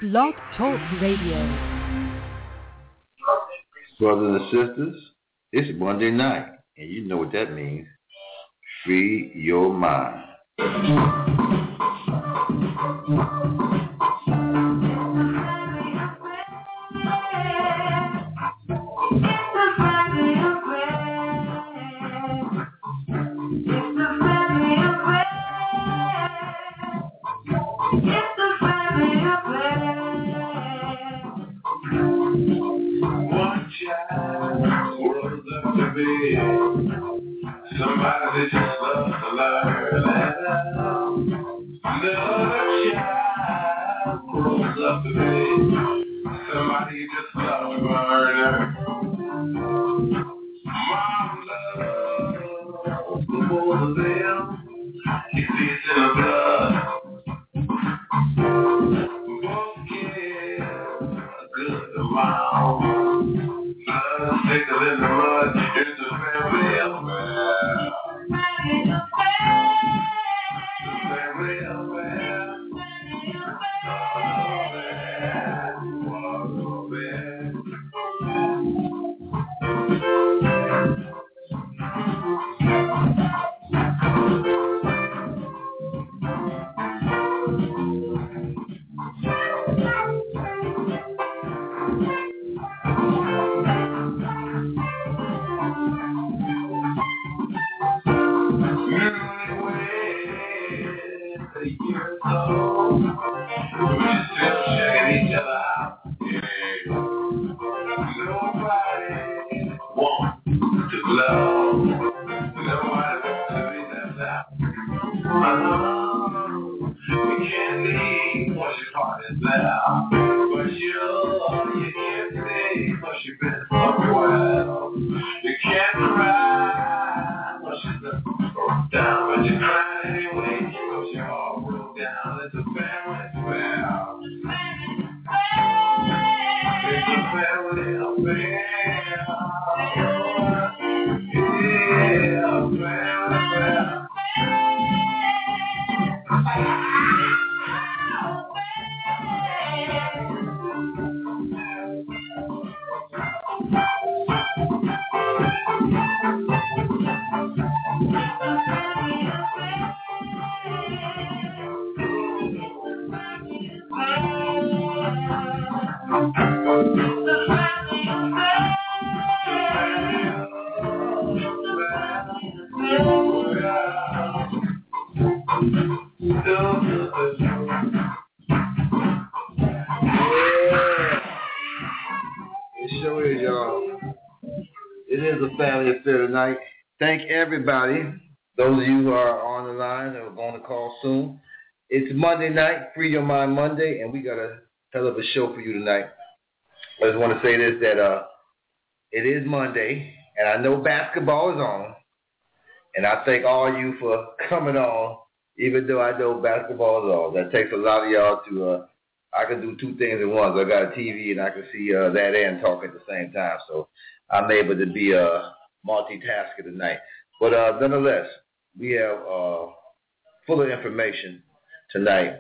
Blog Talk Radio. Brothers and sisters, it's Monday night, and you know what that means. Free your mind. Somebody just loves to learn and another child grows up to be somebody just loves to murder. Mom loves the both of them. He sees in the blood. Both kids a good amount. Blood thicker than the mud. It's a family affair. Thank everybody, those of you who are on the line or going to call soon. It's Monday night, Free Your Mind Monday, and we got a hell of a show for you tonight. I just want to say this, that it is Monday, and I know basketball is on, and I thank all of you for coming on, even though I know basketball is on. That takes a lot of y'all to, I can do two things at once. I got a TV, and I can see that and talk at the same time, so I'm able to be multitasker tonight. But nonetheless, we have full of information tonight.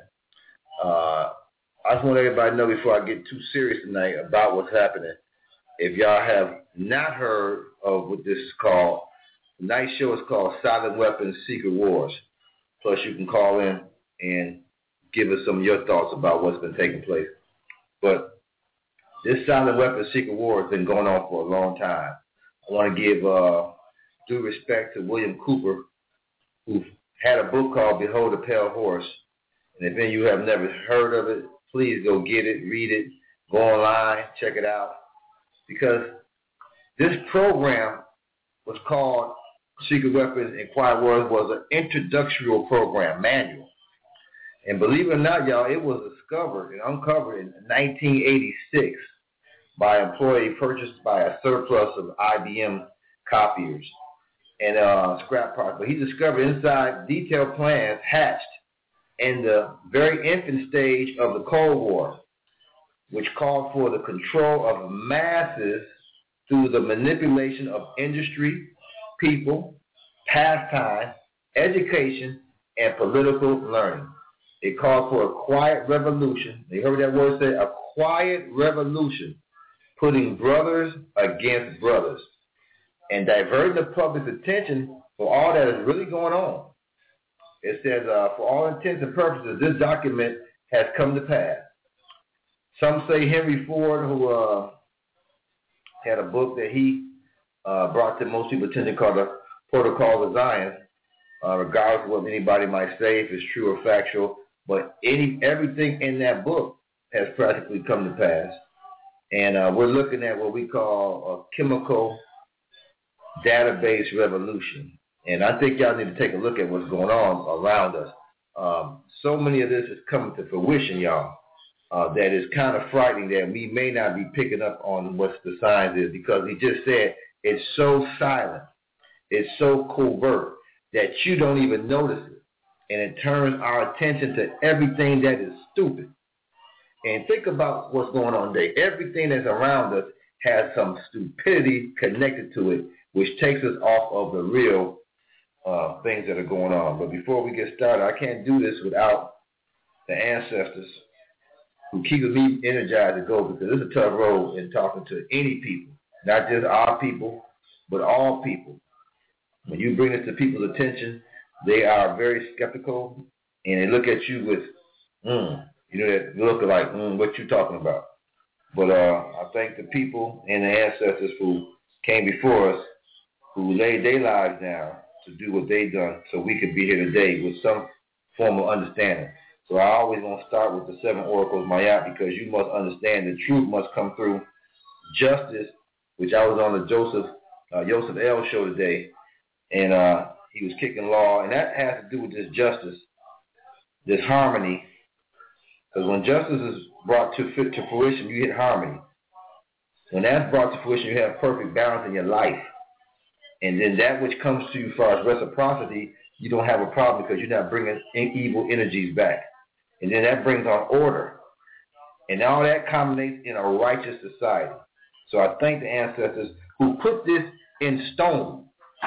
I just want everybody to know before I get too serious tonight about what's happening. If y'all have not heard of what this is called, tonight's show is called Silent Weapons Secret Wars. Plus you can call in and give us some of your thoughts about what's been taking place. But this Silent Weapons Secret War has been going on for a long time. I want to give due respect to William Cooper, who had a book called Behold the Pale Horse. And if any of you have never heard of it, please go get it, read it, go online, check it out. Because this program was called Secret Weapons and Quiet Wars, was an introductory program, manual. And believe it or not, y'all, it was discovered and uncovered in 1986 by an employee purchased by a surplus of IBM copiers and scrap parts. But he discovered inside detailed plans hatched in the very infant stage of the Cold War, which called for the control of masses through the manipulation of industry, people, pastime, education, and political learning. It calls for a quiet revolution. You heard that word say, a quiet revolution, putting brothers against brothers and diverting the public's attention for all that is really going on. It says, for all intents and purposes, this document has come to pass. Some say Henry Ford, who had a book that he brought to most people's attention called The Protocol of Zion, regardless of what anybody might say, if it's true or factual, but everything in that book has practically come to pass. And we're looking at what we call a chemical database revolution. And I think y'all need to take a look at what's going on around us. So many of this is coming to fruition, y'all, that is kind of frightening that we may not be picking up on what the signs is, because he just said it's so silent, it's so covert that you don't even notice it. And it turns our attention to everything that is stupid. And think about what's going on today. Everything that's around us has some stupidity connected to it, which takes us off of the real things that are going on. But before we get started, I can't do this without the ancestors who keep me energized to go, because it's a tough road in talking to any people, not just our people, but all people. When you bring it to people's attention, they are very skeptical, and they look at you with, that look like, what you talking about? But I thank the people and the ancestors who came before us, who laid their lives down to do what they done so we could be here today with some form of understanding. So I always want to start with the 7 oracles, Mayat, because you must understand the truth must come through. Justice, which I was on the Joseph L. show today, and he was kicking law, and that has to do with this justice, this harmony, because when justice is brought to fruition, you hit harmony. When that's brought to fruition, you have perfect balance in your life. And then that which comes to you as far as reciprocity, you don't have a problem because you're not bringing evil energies back. And then that brings on order. And all that culminates in a righteous society. So I thank the ancestors who put this in stone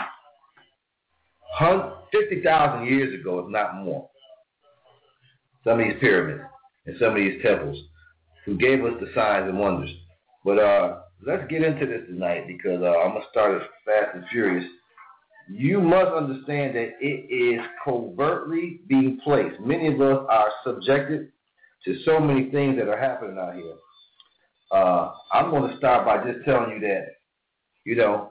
50,000 years ago, if not more. Some of these pyramids and some of these temples who gave us the signs and wonders. But let's get into this tonight, because I'm going to start it fast and furious. You must understand that it is covertly being placed. Many of us are subjected to so many things that are happening out here. I'm going to start by just telling you that,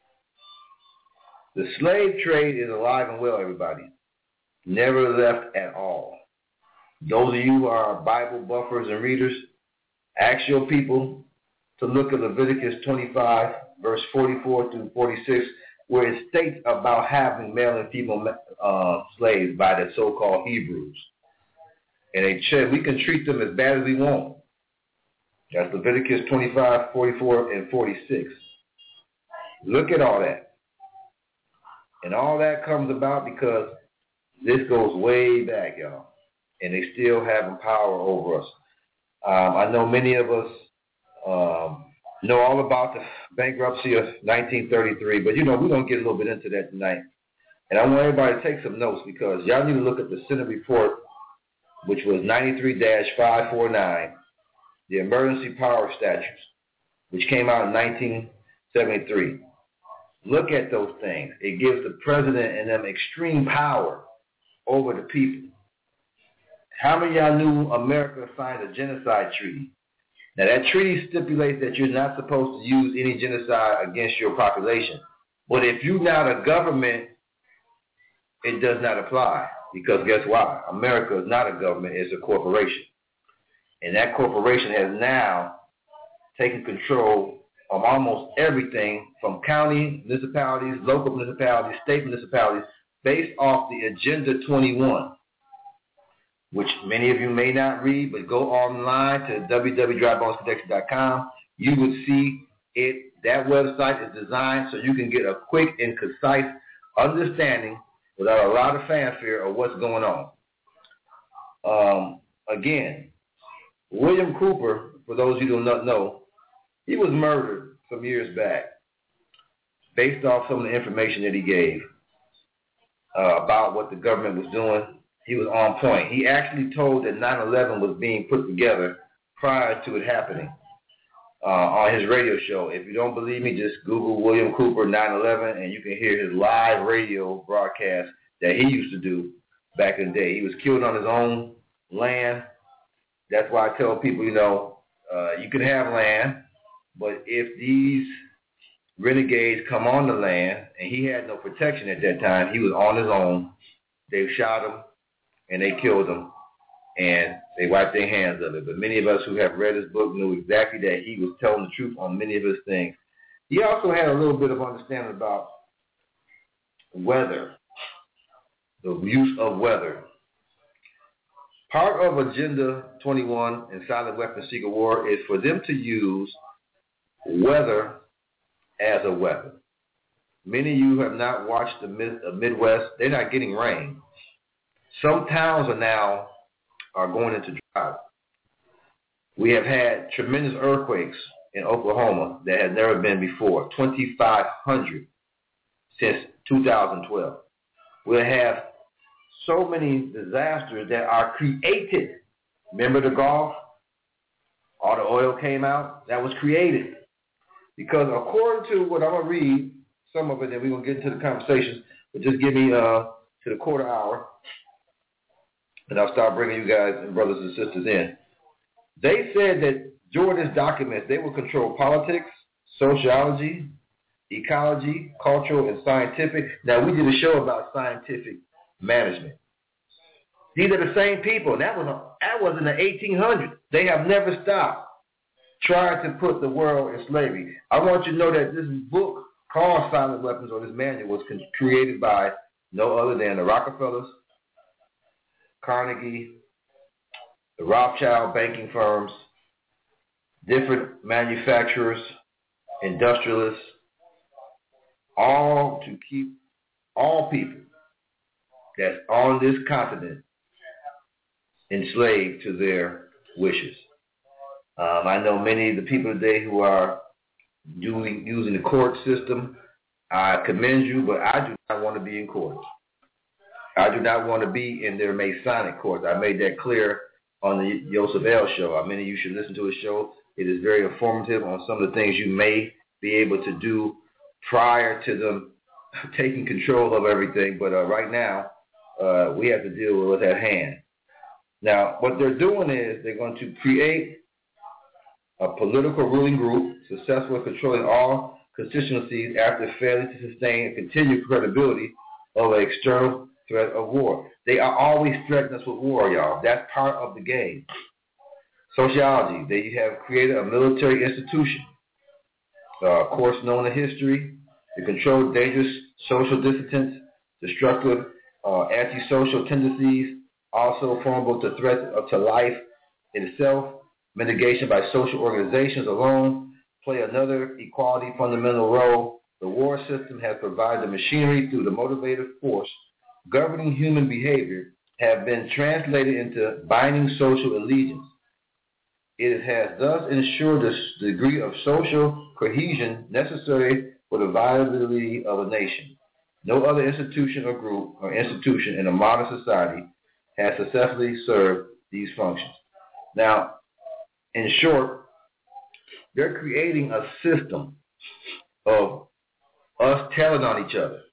the slave trade is alive and well, everybody. Never left at all. Those of you who are Bible buffers and readers, ask your people to look at Leviticus 25, verse 44 through 46, where it states about having male and female slaves by the so-called Hebrews. And they said we can treat them as bad as we want. That's Leviticus 25, 44, and 46. Look at all that. And all that comes about because this goes way back, y'all. And they still have power over us. I know many of us know all about the bankruptcy of 1933, but we're going to get a little bit into that tonight. And I want everybody to take some notes, because y'all need to look at the Senate report, which was 93-549, the Emergency Power Statutes, which came out in 1973. Look at those things. It gives the president and them extreme power over the people. How many of y'all knew America signed a genocide treaty? Now, that treaty stipulates that you're not supposed to use any genocide against your population. But if you're not a government, it does not apply. Because guess why? America is not a government, it's a corporation. And that corporation has now taken control of almost everything from county municipalities, local municipalities, state municipalities, based off the Agenda 21. Which many of you may not read, but go online to www.drybonesconnection.com. You would see it. That website is designed so you can get a quick and concise understanding without a lot of fanfare of what's going on. Again, William Cooper, for those of you who do not know, he was murdered some years back based off some of the information that he gave about what the government was doing he was on point. He actually told that 9/11 was being put together prior to it happening on his radio show. If you don't believe me, just Google William Cooper 9/11, and you can hear his live radio broadcast that he used to do back in the day. He was killed on his own land. That's why I tell people, you can have land, but if these renegades come on the land, and he had no protection at that time, he was on his own. They shot him, and they killed him, and they wiped their hands of it. But many of us who have read his book knew exactly that he was telling the truth on many of his things. He also had a little bit of understanding about weather, the use of weather. Part of Agenda 21 and Silent Weapons Secret War is for them to use weather as a weapon. Many of you have not watched the Midwest. They're not getting rain. Some towns are going into drought. We have had tremendous earthquakes in Oklahoma that had never been before, 2,500 since 2012. We'll have so many disasters that are created. Remember the Gulf? All the oil came out. That was created. Because according to what I'm going to read, some of it, then we're going to get into the conversations, but just give me to the quarter hour, and I'll start bringing you guys and brothers and sisters in. They said that during this document, they will control politics, sociology, ecology, cultural, and scientific. Now, we did a show about scientific management. These are the same people. That was in the 1800s. They have never stopped trying to put the world in slavery. I want you to know that this book called Silent Weapons, or this manual, was created by no other than the Rockefellers, Carnegie, the Rothschild banking firms, different manufacturers, industrialists, all to keep all people that's on this continent enslaved to their wishes. I know many of the people today who are using the court system. I commend you, but I do not want to be in court. I do not want to be in their Masonic courts. I made that clear on the Joseph L. show. Many of you should listen to his show. It is very informative on some of the things you may be able to do prior to them taking control of everything. But right now, we have to deal with what's at hand. Now, what they're doing is they're going to create a political ruling group successful in controlling all constituencies after failing to sustain and continue credibility of an external threat of war. They are always threatening us with war, y'all. That's part of the game. Sociology. They have created a military institution, a course known in history, to control dangerous social dissidents, destructive antisocial tendencies, also vulnerable to threats to life itself. Mitigation by social organizations alone play another equality fundamental role. The war system has provided the machinery through the motivative force governing human behavior have been translated into binding social allegiance. It has thus ensured the degree of social cohesion necessary for the viability of a nation. No other institution or group or institution in a modern society has successfully served these functions. Now, in short, they're creating a system of us telling on each other.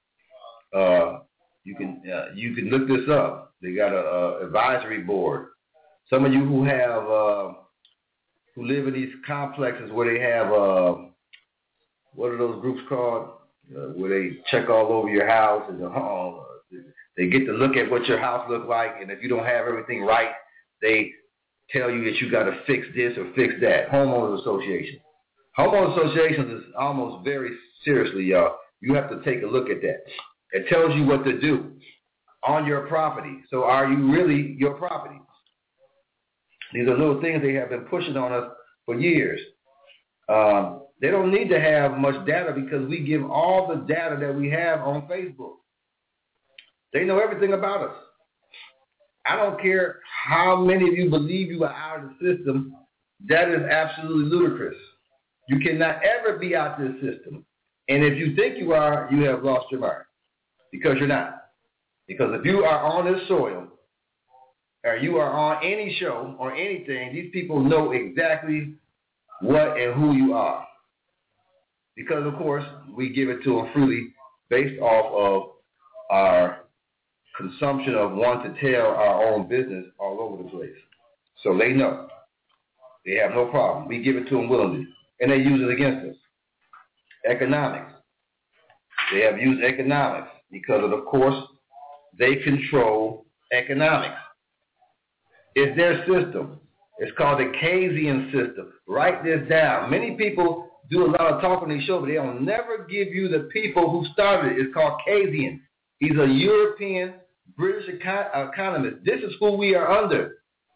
You can look this up. They got a advisory board. Some of you who have who live in these complexes where they have what are those groups called? Where they check all over your house and they get to look at what your house looks like, and if you don't have everything right, they tell you that you got to fix this or fix that. Homeowners associations. Homeowners associations is almost very seriously, y'all. You have to take a look at that. It tells you what to do on your property. So are you really your property? These are little things they have been pushing on us for years. They don't need to have much data because we give all the data that we have on Facebook. They know everything about us. I don't care how many of you believe you are out of the system. That is absolutely ludicrous. You cannot ever be out of this system. And if you think you are, you have lost your mind because you're not. Because if you are on this soil, or you are on any show or anything, these people know exactly what and who you are. Because, of course, we give it to them freely based off of our consumption of wanting to tell our own business all over the place. So they know. They have no problem. We give it to them willingly. And they use it against us. Economics. They have used economics because, of course, they control economics. It's their system. It's called the Keynesian system. Write this down. Many people do a lot of talking on these shows, but they'll never give you the people who started it. It's called Keynesian. He's a European, British economist. This is who we are under.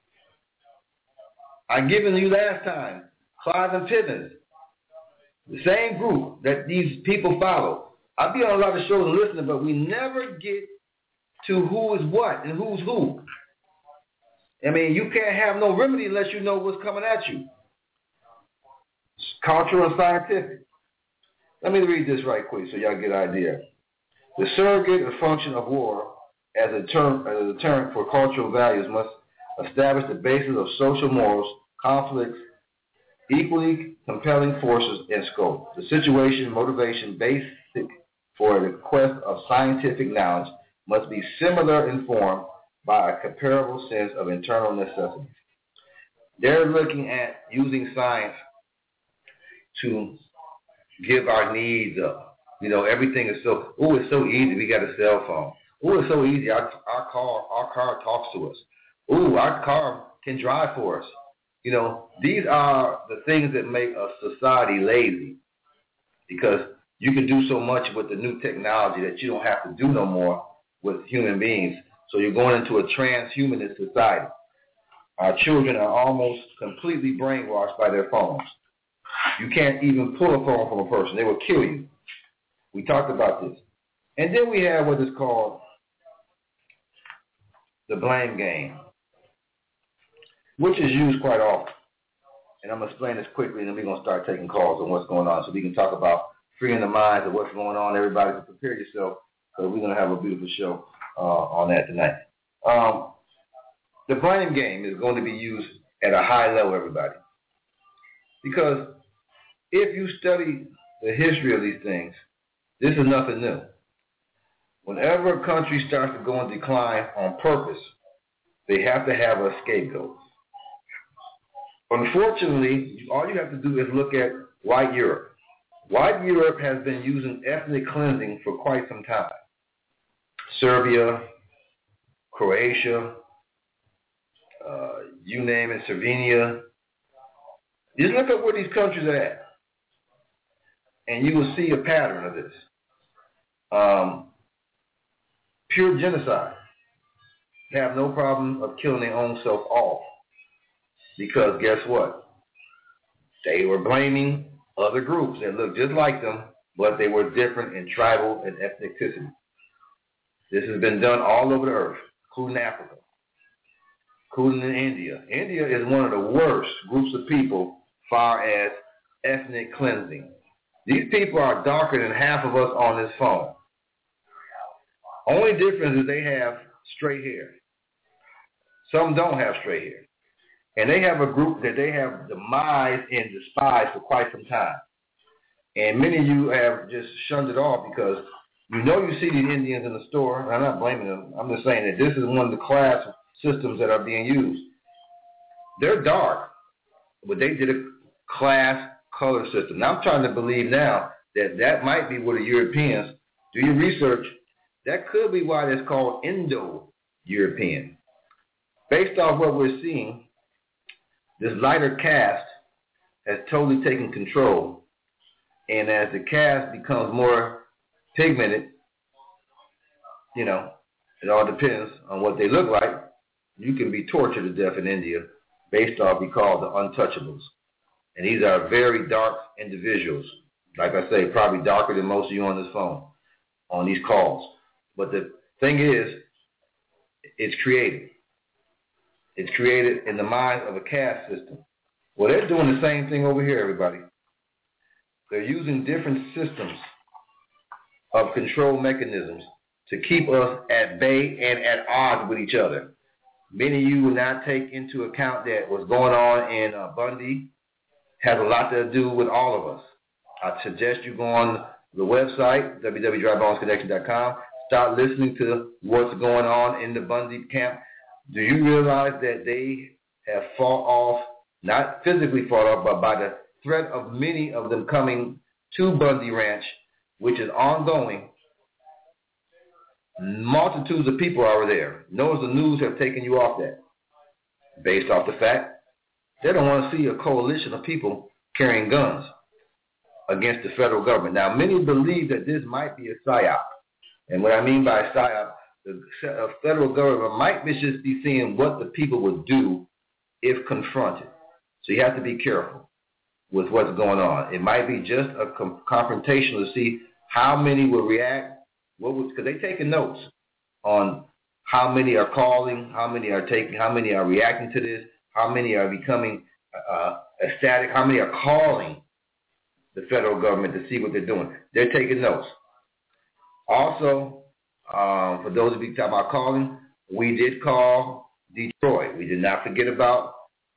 I given you last time, Clive and Pivens. The same group that these people follow. I be on a lot of shows and listening, but we never get to who is what and who's who. I mean, you can't have no remedy unless you know what's coming at you. It's cultural and scientific. Let me read this right quick so y'all get an idea. The surrogate or function of war as a deterrent for cultural values must establish the basis of social morals, conflicts, equally compelling forces and scope. The situation, motivation, basic for the quest of scientific knowledge must be similar in form by a comparable sense of internal necessity. They're looking at using science to give our needs up. You know, everything is it's so easy. We got a cell phone. It's so easy. Our car talks to us. Our car can drive for us. You know, these are the things that make a society lazy because you can do so much with the new technology that you don't have to do no more with human beings. So you're going into a transhumanist society. Our children are almost completely brainwashed by their phones. You can't even pull a phone from a person. They will kill you. We talked about this. And then we have what is called the blame game, which is used quite often. And I'm going to explain this quickly, and then we're going to start taking calls on what's going on so we can talk about freeing the minds of what's going on. Everybody can prepare yourself because we're going to have a beautiful show on that tonight. The blame game is going to be used at a high level, everybody. Because if you study the history of these things, this is nothing new. Whenever a country starts to go in decline on purpose, they have to have a scapegoat. Unfortunately, all you have to do is look at white Europe. White Europe has been using ethnic cleansing for quite some time. Serbia, Croatia, you name it, Slovenia. Just look at where these countries are at, and you will see a pattern of this. Pure genocide. They have no problem of killing their own self off. Because guess what? They were blaming other groups that looked just like them, but they were different in tribal and ethnicity. This has been done all over the earth, including Africa, including in India. India is one of the worst groups of people as far as ethnic cleansing. These people are darker than half of us on this phone. Only difference is they have straight hair. Some don't have straight hair. And they have a group that they have demised and despised for quite some time. And many of you have just shunned it off because you know you see these Indians in the store. And I'm not blaming them. I'm just saying that this is one of the class systems that are being used. They're dark, but they did a class color system. Now I'm trying to believe now that that might be what the Europeans, do your research, that could be why it's called Indo-European. Based off what we're seeing, this lighter caste has totally taken control. And as the caste becomes more pigmented, you know, it all depends on what they look like. You can be tortured to death in India based off we call the untouchables. And these are very dark individuals. Like I say, probably darker than most of you on this phone, on these calls. But the thing is, it's created. It's created in the mind of a caste system. Well, they're doing the same thing over here, everybody. They're using different systems of control mechanisms to keep us at bay and at odds with each other. Many of you will not take into account that what's going on in Bundy has a lot to do with all of us. I suggest you go on the website, www.drybonesconnection.com. Start listening to what's going on in the Bundy camp. Do you realize that they have fought off, not physically fought off, but by the threat of many of them coming to Bundy Ranch, which is ongoing? Multitudes of people are there. Notice the news have taken you off that, based off the fact they don't want to see a coalition of people carrying guns against the federal government. Now, many believe that this might be a psyop. And what I mean by psyop, the federal government might just be seeing what the people would do if confronted. So you have to be careful with what's going on. It might be just a confrontation to see how many will react. Because they're taking notes on how many are calling, how many are reacting to this, how many are becoming ecstatic, how many are calling the federal government to see what they're doing. They're taking notes. Also, for those of you talking about calling, we did call Detroit. We did not forget about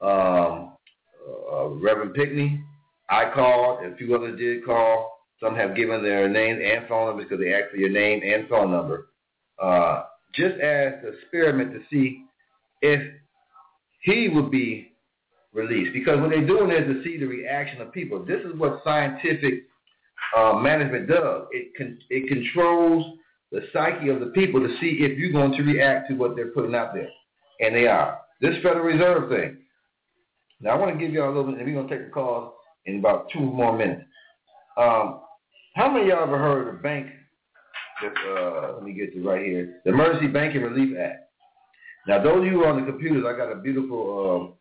Reverend Pickney. I called, and a few others did call. Some have given their names and phone numbers because they asked for your name and phone number, just as an experiment to see if he would be released. Because what they're doing is to see the reaction of people. This is what scientific management does. It controls the psyche of the people to see if you're going to react to what they're putting out there. And they are. This Federal Reserve thing. Now, I want to give you all a little bit, and we're going to take the calls in about 2 more minutes. How many of y'all ever heard of the bank? Let me get to right here. The Emergency Banking Relief Act. Now, those of you who are on the computers, I got a beautiful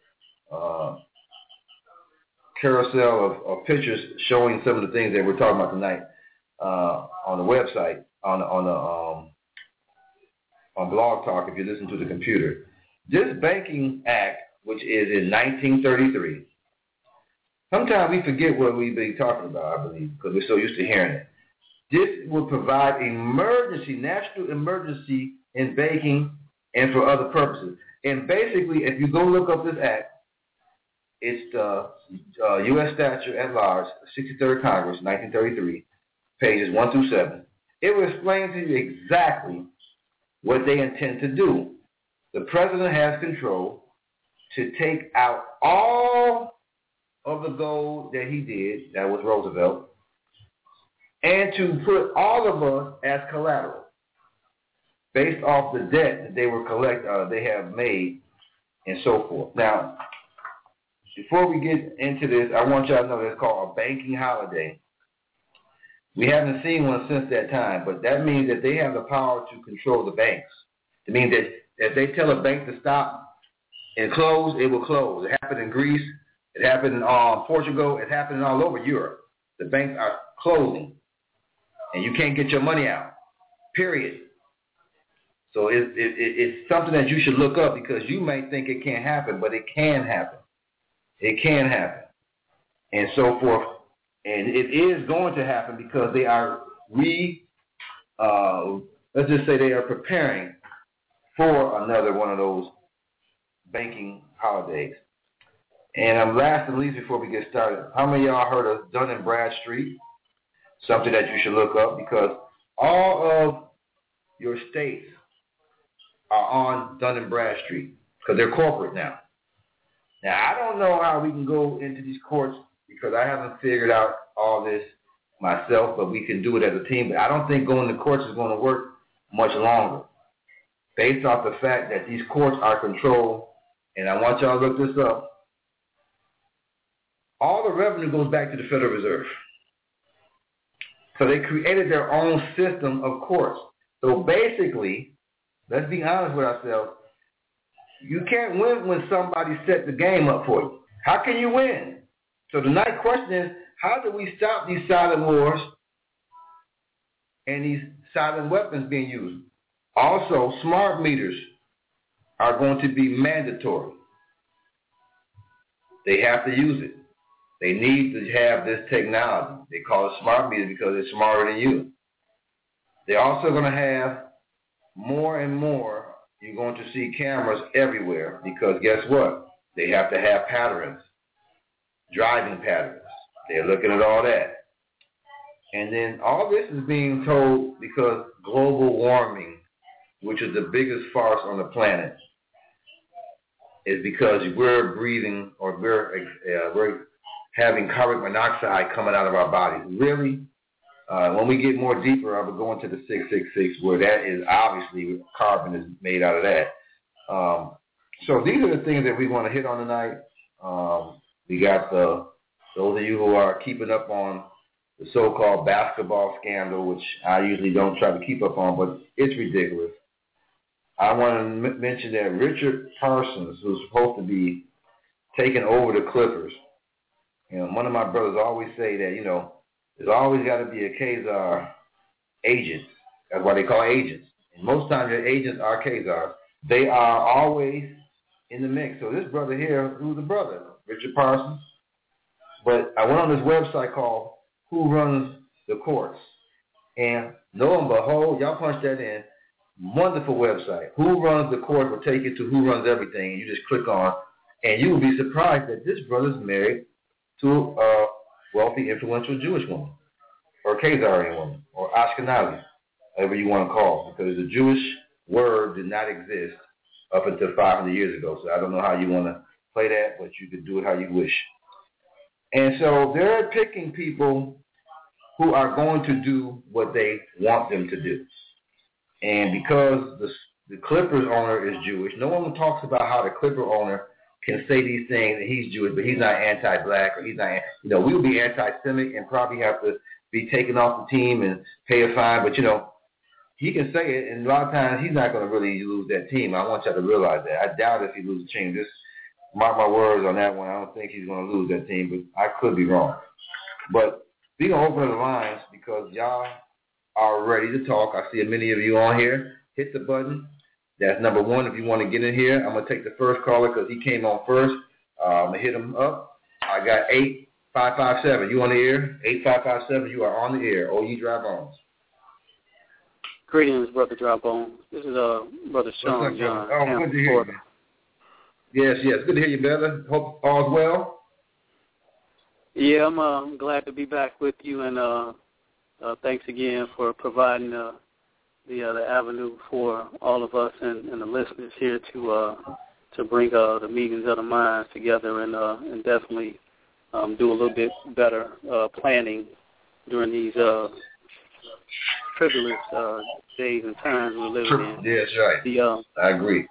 carousel of pictures showing some of the things that we're talking about tonight on the website, on Blog Talk, if you listen to the computer. This Banking Act, which is in 1933, sometimes we forget what we've been talking about, I believe, because we're so used to hearing it. This will provide national emergency in banking and for other purposes. And basically, if you go look up this act, it's the U.S. Statute at Large, 63rd Congress, 1933, pages 1 through 7. It will explain to you exactly what they intend to do. The president has control to take out all of the gold that he did, that was Roosevelt, and to put all of us as collateral based off the debt that they have made and so forth. Now, before we get into this, I want y'all to know it's called a banking holiday. We haven't seen one since that time, but that means that they have the power to control the banks. It means that if they tell a bank to stop and close, it will close. It happened in Greece. It happened in Portugal. It's happening all over Europe. The banks are closing, and you can't get your money out, period. So it's something that you should look up because you may think it can't happen, but it can happen. It can happen, and so forth. And it is going to happen because they are let's just say they are preparing for another one of those banking holidays. And last and least before we get started, how many of y'all heard of Dun & Bradstreet? Something that you should look up because all of your states are on Dun & Bradstreet because they're corporate now. Now, I don't know how we can go into these courts because I haven't figured out all this myself, but we can do it as a team. But I don't think going to courts is going to work much longer based off the fact that these courts are controlled, and I want y'all to look this up. All the revenue goes back to the Federal Reserve. So they created their own system of courts. So basically, let's be honest with ourselves, you can't win when somebody set the game up for you. How can you win? So the next question is, how do we stop these silent wars and these silent weapons being used? Also, smart meters are going to be mandatory. They have to use it. They need to have this technology. They call it smart meters because it's smarter than you. They're also going to have more and more, you're going to see cameras everywhere because guess what? They have to have patterns, driving patterns. They're looking at all that. And then all this is being told because global warming, which is the biggest farce on the planet, is because we're breathing or we're having carbon monoxide coming out of our bodies. Really? When we get more deeper, I will go into the 666 where that is obviously carbon is made out of that. So these are the things that we want to hit on tonight. We got those of you who are keeping up on the so-called basketball scandal, which I usually don't try to keep up on, but it's ridiculous. I want to mention that Richard Parsons, who's supposed to be taking over the Clippers, one of my brothers always say that, there's always got to be a Khazar agent. That's why they call agents. And most times your agents are Khazars. They are always in the mix. So this brother here, who's the brother? Richard Parsons. But I went on this website called Who Runs the Courts. And lo and behold, y'all punch that in. Wonderful website. Who Runs the Court will take you to Who Runs Everything. And you just click on, and you will be surprised that this brother's married to a wealthy, influential Jewish woman, or Khazarian woman, or Ashkenazi, whatever you want to call it, because the Jewish word did not exist up until 500 years ago. So I don't know how you want to play that, but you can do it how you wish. And so they're picking people who are going to do what they want them to do. And because the Clippers owner is Jewish, no one talks about how the Clipper owner can say these things and he's Jewish, but he's not anti-black or he's not, we would be anti-Semitic and probably have to be taken off the team and pay a fine. But, he can say it, and a lot of times he's not going to really lose that team. I want y'all to realize that. I doubt if he loses the team. Just mark my words on that one. I don't think he's going to lose that team, but I could be wrong. But we're going to open the lines because y'all are ready to talk. I see many of you on here. Hit the button. That's number one. If you want to get in here, I'm going to take the first caller because he came on first. I'm going to hit him up. I got 8557. You on the air? 8557, you are on the air. OE Dry Bones. Greetings, Brother Dry Bones. This is Brother Sean John. Oh, good to hear you. Yes. Good to hear you, brother. Hope all's well. Yeah, I'm glad to be back with you, and thanks again for providing the avenue for all of us and the listeners here to bring the meetings of the minds together and definitely do a little bit better planning during these tribulous days and times we're living in. Yes, right. I agree.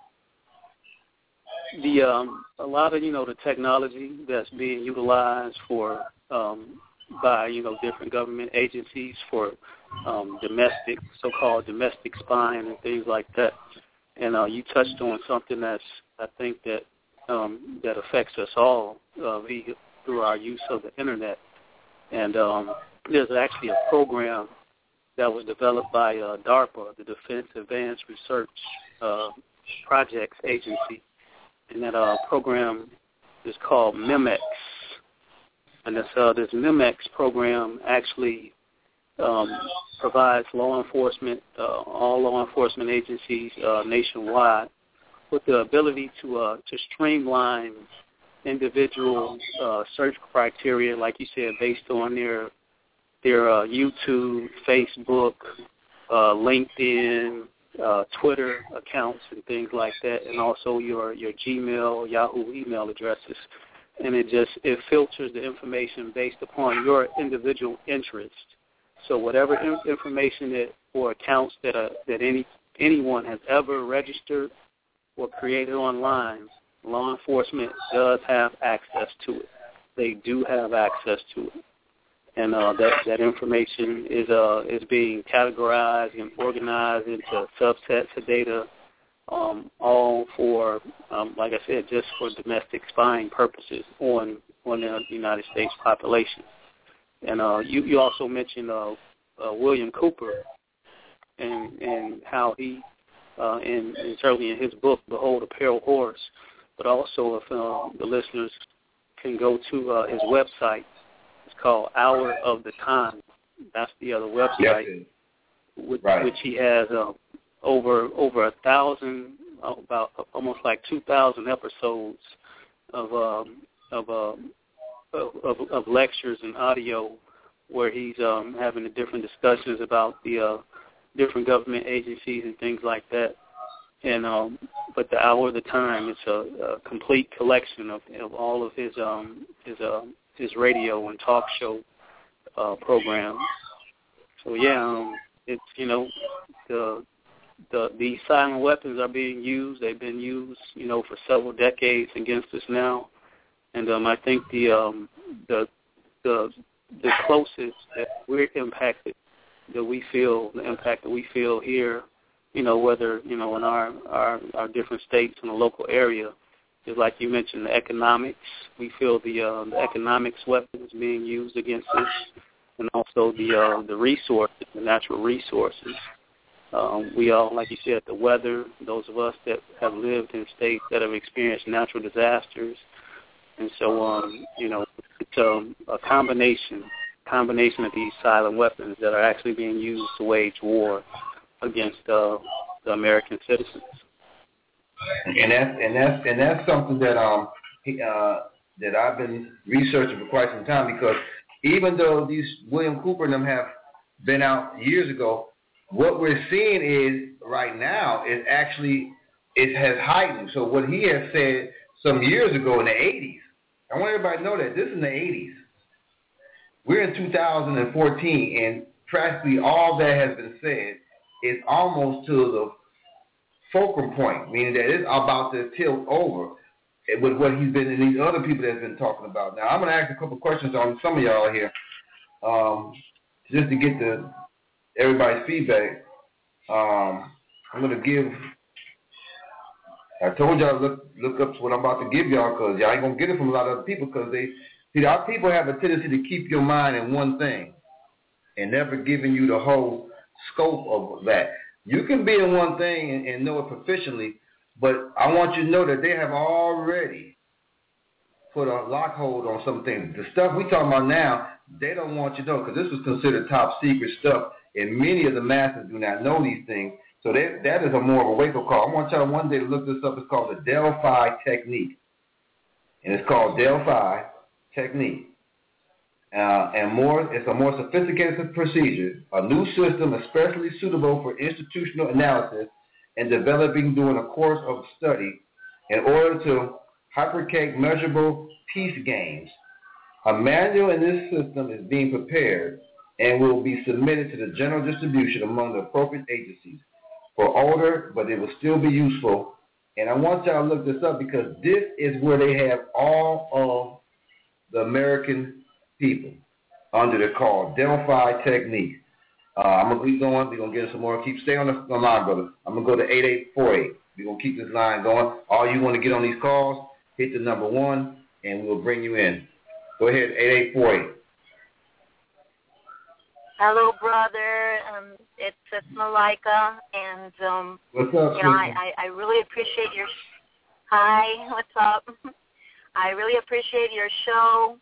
A lot of the technology that's being utilized for by different government agencies for so-called domestic spying and things like that. And you touched on something that's I think that affects us all through our use of the internet. And there's actually a program that was developed by DARPA, the Defense Advanced Research Projects Agency, and that program is called MEMEX. And this MEMEX program actually provides all law enforcement agencies nationwide with the ability to streamline individual search criteria, like you said, based on their YouTube, Facebook, LinkedIn, Twitter accounts and things like that, and also your Gmail, Yahoo email addresses. And it filters the information based upon your individual interest. So whatever information or accounts that anyone has ever registered or created online, law enforcement does have access to it. They do have access to it. And that information is being categorized and organized into subsets of data, all for, like I said, just for domestic spying purposes on the United States population. And you also mentioned William Cooper and how he, and certainly in his book, Behold a Pale Horse, but also if the listeners can go to his website, it's called Hour of the Time. That's the other website, which he has over 1,000, about almost like 2,000 episodes of lectures and audio where he's having the different discussions about the different government agencies and things like that. And but the Hour of the Time, it's a complete collection of all of his radio and talk show programs. So yeah, it's these silent weapons are being used. They've been used for several decades against us now, and I think the closest that we're impacted, that we feel the impact that we feel here, whether in our different states in the local area, is like you mentioned, the economics. We feel the economics weapons being used against us, and also the resources, the natural resources. We all, like you said, the weather. Those of us that have lived in states that have experienced natural disasters, and so it's a combination of these silent weapons that are actually being used to wage war against the American citizens. And that's something that that I've been researching for quite some time, because even though these William Cooper and them have been out years ago, what we're seeing is right now is actually it has heightened. So what he has said some years ago in the 80s, I want everybody to know that this is in the 80s. We're in 2014, and practically all that has been said is almost to the fulcrum point, meaning that it's about to tilt over with what he's been and these other people that's been talking about. Now, I'm going to ask a couple questions on some of y'all here, just to get everybody's feedback. I'm going to give. I told y'all to look up what I'm about to give y'all, because y'all ain't going to get it from a lot of other people, because our people have a tendency to keep your mind in one thing and never giving you the whole scope of that. You can be in one thing and know it proficiently, but I want you to know that they have already put a lockhold on some things. The stuff we talking about now, they don't want you to know, because this was considered top secret stuff, and many of the masses do not know these things. So that is a more of a wake-up call. I want y'all one day to look this up. It's called the Delphi Technique, and it's called Delphi Technique. It's a more sophisticated procedure, a new system especially suitable for institutional analysis and developing during a course of study in order to hypercake measurable peace gains. A manual in this system is being prepared and will be submitted to the general distribution among the appropriate agencies for order, but it will still be useful. And I want y'all to look this up, because this is where they have all of the American people under the call Delphi Technique. I'm going to keep going. We're going to get some more. Stay on the line, brother. I'm going to go to 8848. We're going to keep this line going. All you want to get on these calls, hit the number 1, and we'll bring you in. Go ahead, 8848. Hello, brother. It's Malika, and what's up? I really appreciate your. Hi, what's up? I really appreciate your show.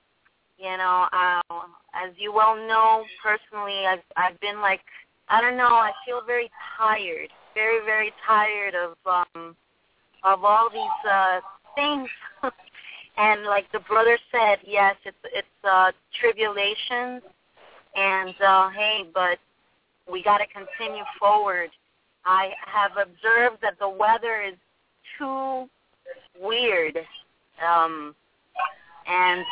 As you well know, personally, I've been like, I don't know, I feel very tired, very, very tired of all these things. And like the brother said, yes, it's tribulations, and hey, but we got to continue forward. I have observed that the weather is too weird, and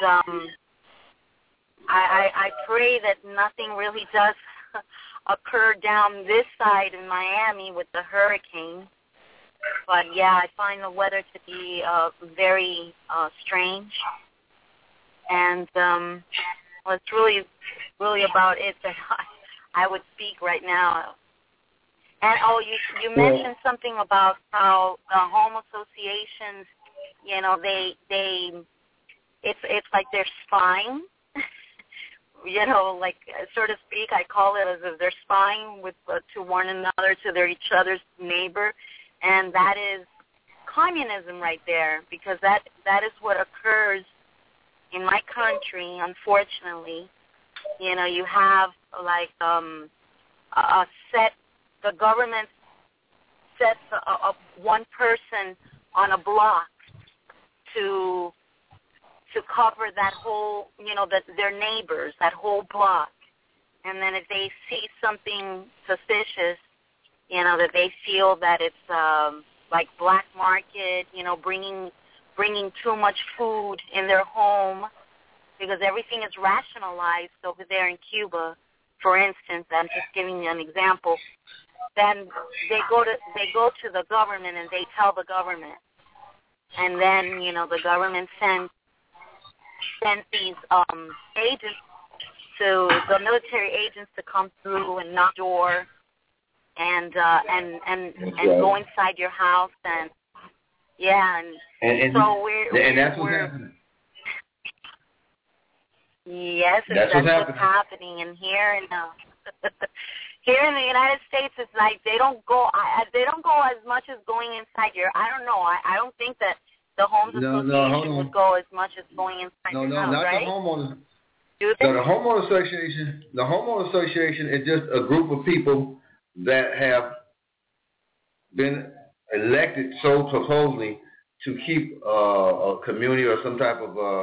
I pray that nothing really does occur down this side in Miami with the hurricane. But, yeah, I find the weather to be very strange. And it's really, really about it that I would speak right now. And, you mentioned something about how the home associations, it's like they're spying. Like, so to speak, I call it as if they're spying to one another, to each other's neighbor, and that is communism right there, because that is what occurs in my country, unfortunately. You have, like, the government sets one person on a block to cover that whole, their neighbors, that whole block. And then if they see something suspicious, that they feel that it's like black market, bringing too much food in their home, because everything is rationalized over there in Cuba. For instance, I'm just giving you an example. Then they go to the government and they tell the government, and then the government sends these agents to the military agents to come through and knock door and go inside your house and so that's what's happening. Yes, that's what's happening. And here in the United States, it's like they don't go as much as going inside your. I don't know. I don't think that the homes association would go as much as going inside your house, not right? The homeowners. So the homeowner association. The homeowner association is just a group of people that have been elected, so supposedly, to keep a community or some type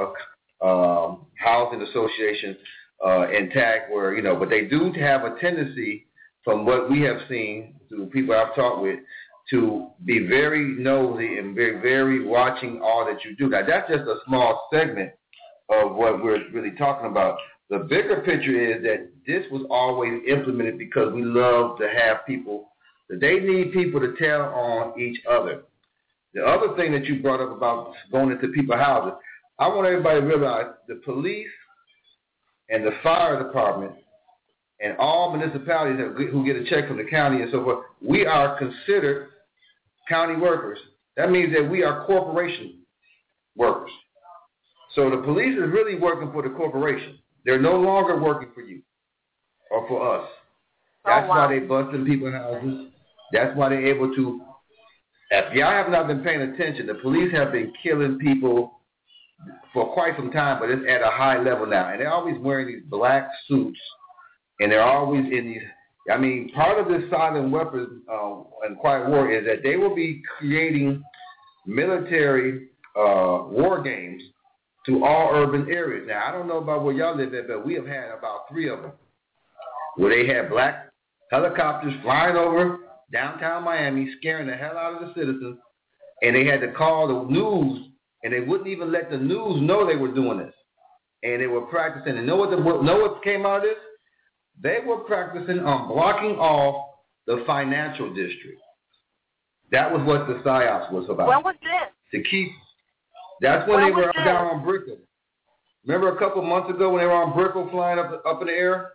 of housing association intact, where but they do have a tendency, from what we have seen through people I've talked with, to be very nosy and very, very watching all that you do. Now, that's just a small segment of what we're really talking about. The bigger picture is that this was always implemented because we love to have people, that they need people to tell on each other. The other thing that you brought up about going into people's houses, I want everybody to realize the police and the fire department and all municipalities who get a check from the county and so forth, we are considered county workers. That means that we are corporation workers. So the police is really working for the corporation. They're no longer working for you or for us. That's why they busting people's houses. That's why they're able to. If y'all have not been paying attention, the police have been killing people for quite some time, but it's at a high level now. And they're always wearing these black suits, and they're always in these. I mean, part of this silent weapons and quiet war is that they will be creating military war games to all urban areas. Now, I don't know about where y'all live at, but we have had about 3 of them where they had black helicopters flying over downtown Miami, scaring the hell out of the citizens, and they had to call the news, and they wouldn't even let the news know they were doing this. And they were practicing. And know what came out of this? They were practicing on blocking off the financial district. That was what the PSYOPs was about. When was this? To keep. That's when they were down on Brickell. Remember a couple months ago when they were on Brickell flying up in the air?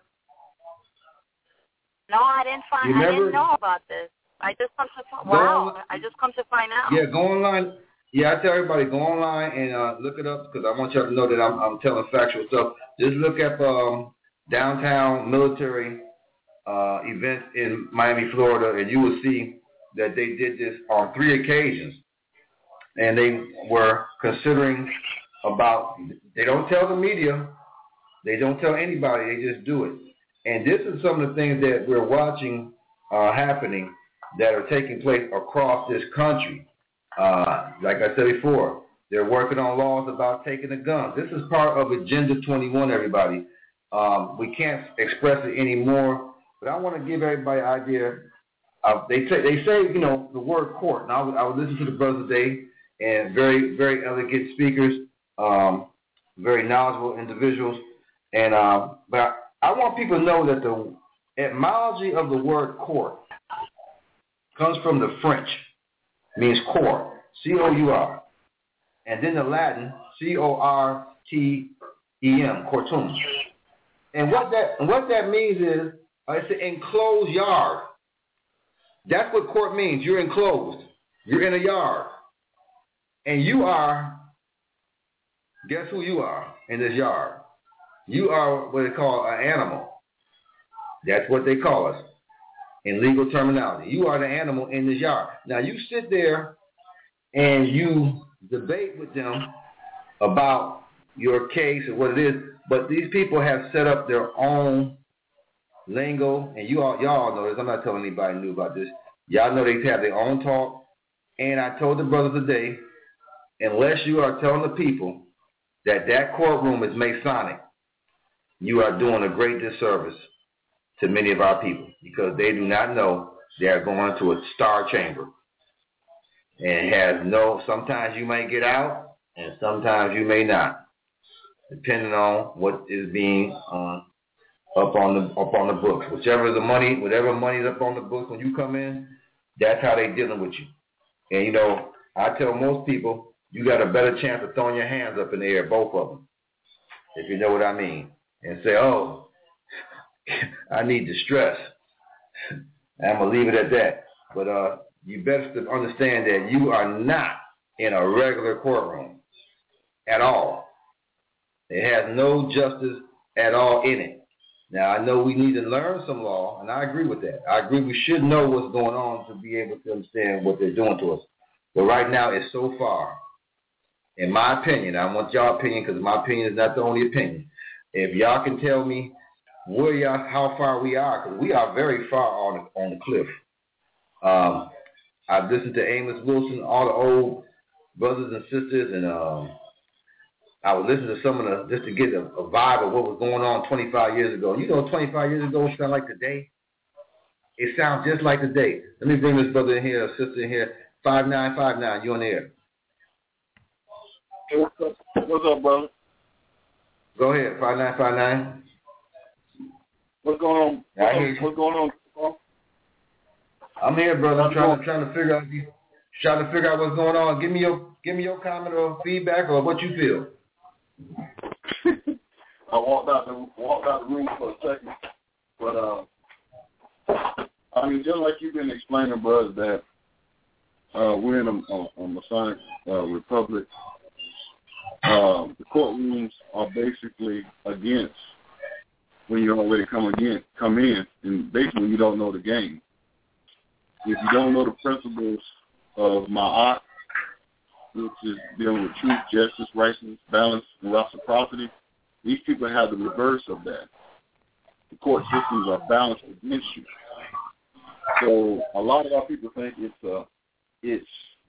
No, I didn't know about this. I just come to find out. Yeah, go online. Yeah, I tell everybody, go online and look it up, because I want y'all to know that I'm telling factual stuff. Just look up downtown military events in Miami, Florida, and you will see that they did this on 3 occasions. And they were considering they don't tell the media, they don't tell anybody, they just do it. And this is some of the things that we're watching happening that are taking place across this country. Like I said before, they're working on laws about taking the guns. This is part of Agenda 21, everybody. We can't express it anymore, but I want to give everybody an idea. They say the word court. And I would listen to the brothers today, and very, very elegant speakers, very knowledgeable individuals. And but I want people to know that the etymology of the word court comes from the French. It means cour, C-O-U-R. And then the Latin, C-O-R-T-E-M, courtum. And what that means is, it's an enclosed yard. That's what court means. You're enclosed. You're in a yard. And you are, guess who you are in this yard? You are what they call an animal. That's what they call us in legal terminology. You are the animal in this yard. Now, you sit there and you debate with them about your case or what it is, but these people have set up their own lingo, and y'all know this. I'm not telling anybody new about this. Y'all know they have their own talk. And I told the brothers today, unless you are telling the people that that courtroom is Masonic, you are doing a great disservice to many of our people because they do not know they are going to a star chamber. And sometimes you may get out and sometimes you may not, depending on what is being up on the books. Whatever money is up on the books when you come in, that's how they dealing with you. And you know, I tell most people, you got a better chance of throwing your hands up in the air, both of them, if you know what I mean, and say, oh, I need distress. I'm going to leave it at that. But you best understand that you are not in a regular courtroom at all. It has no justice at all in it. Now, I know we need to learn some law, and I agree with that. I agree we should know what's going on to be able to understand what they're doing to us. But right now, it's so far. In my opinion, I want y'all opinion because my opinion is not the only opinion. If y'all can tell me how far we are, because we are very far on the cliff. I've listened to Amos Wilson, all the old brothers and sisters, and I would listen to some of just to get a vibe of what was going on 25 years ago. You know, 25 years ago, it sounded like today. It sounds just like today. Let me bring this brother in here, a sister in here. 5959, you on the air. Hey, what's up, brother? Go ahead, 5959. What's going on? What's going on? I'm here, brother. I'm trying to figure out what's going on. Give me your comment or feedback or what you feel. I walked out the room for a second, but I mean, just like you've been explaining, brothers, that we're in a Masonic republic. The courtrooms are basically against when you already come in, and basically you don't know the game. If you don't know the principles of Ma'at, which is dealing with truth, justice, righteousness, balance, and reciprocity, these people have the reverse of that. The court systems are balanced against you. So a lot of our people think it's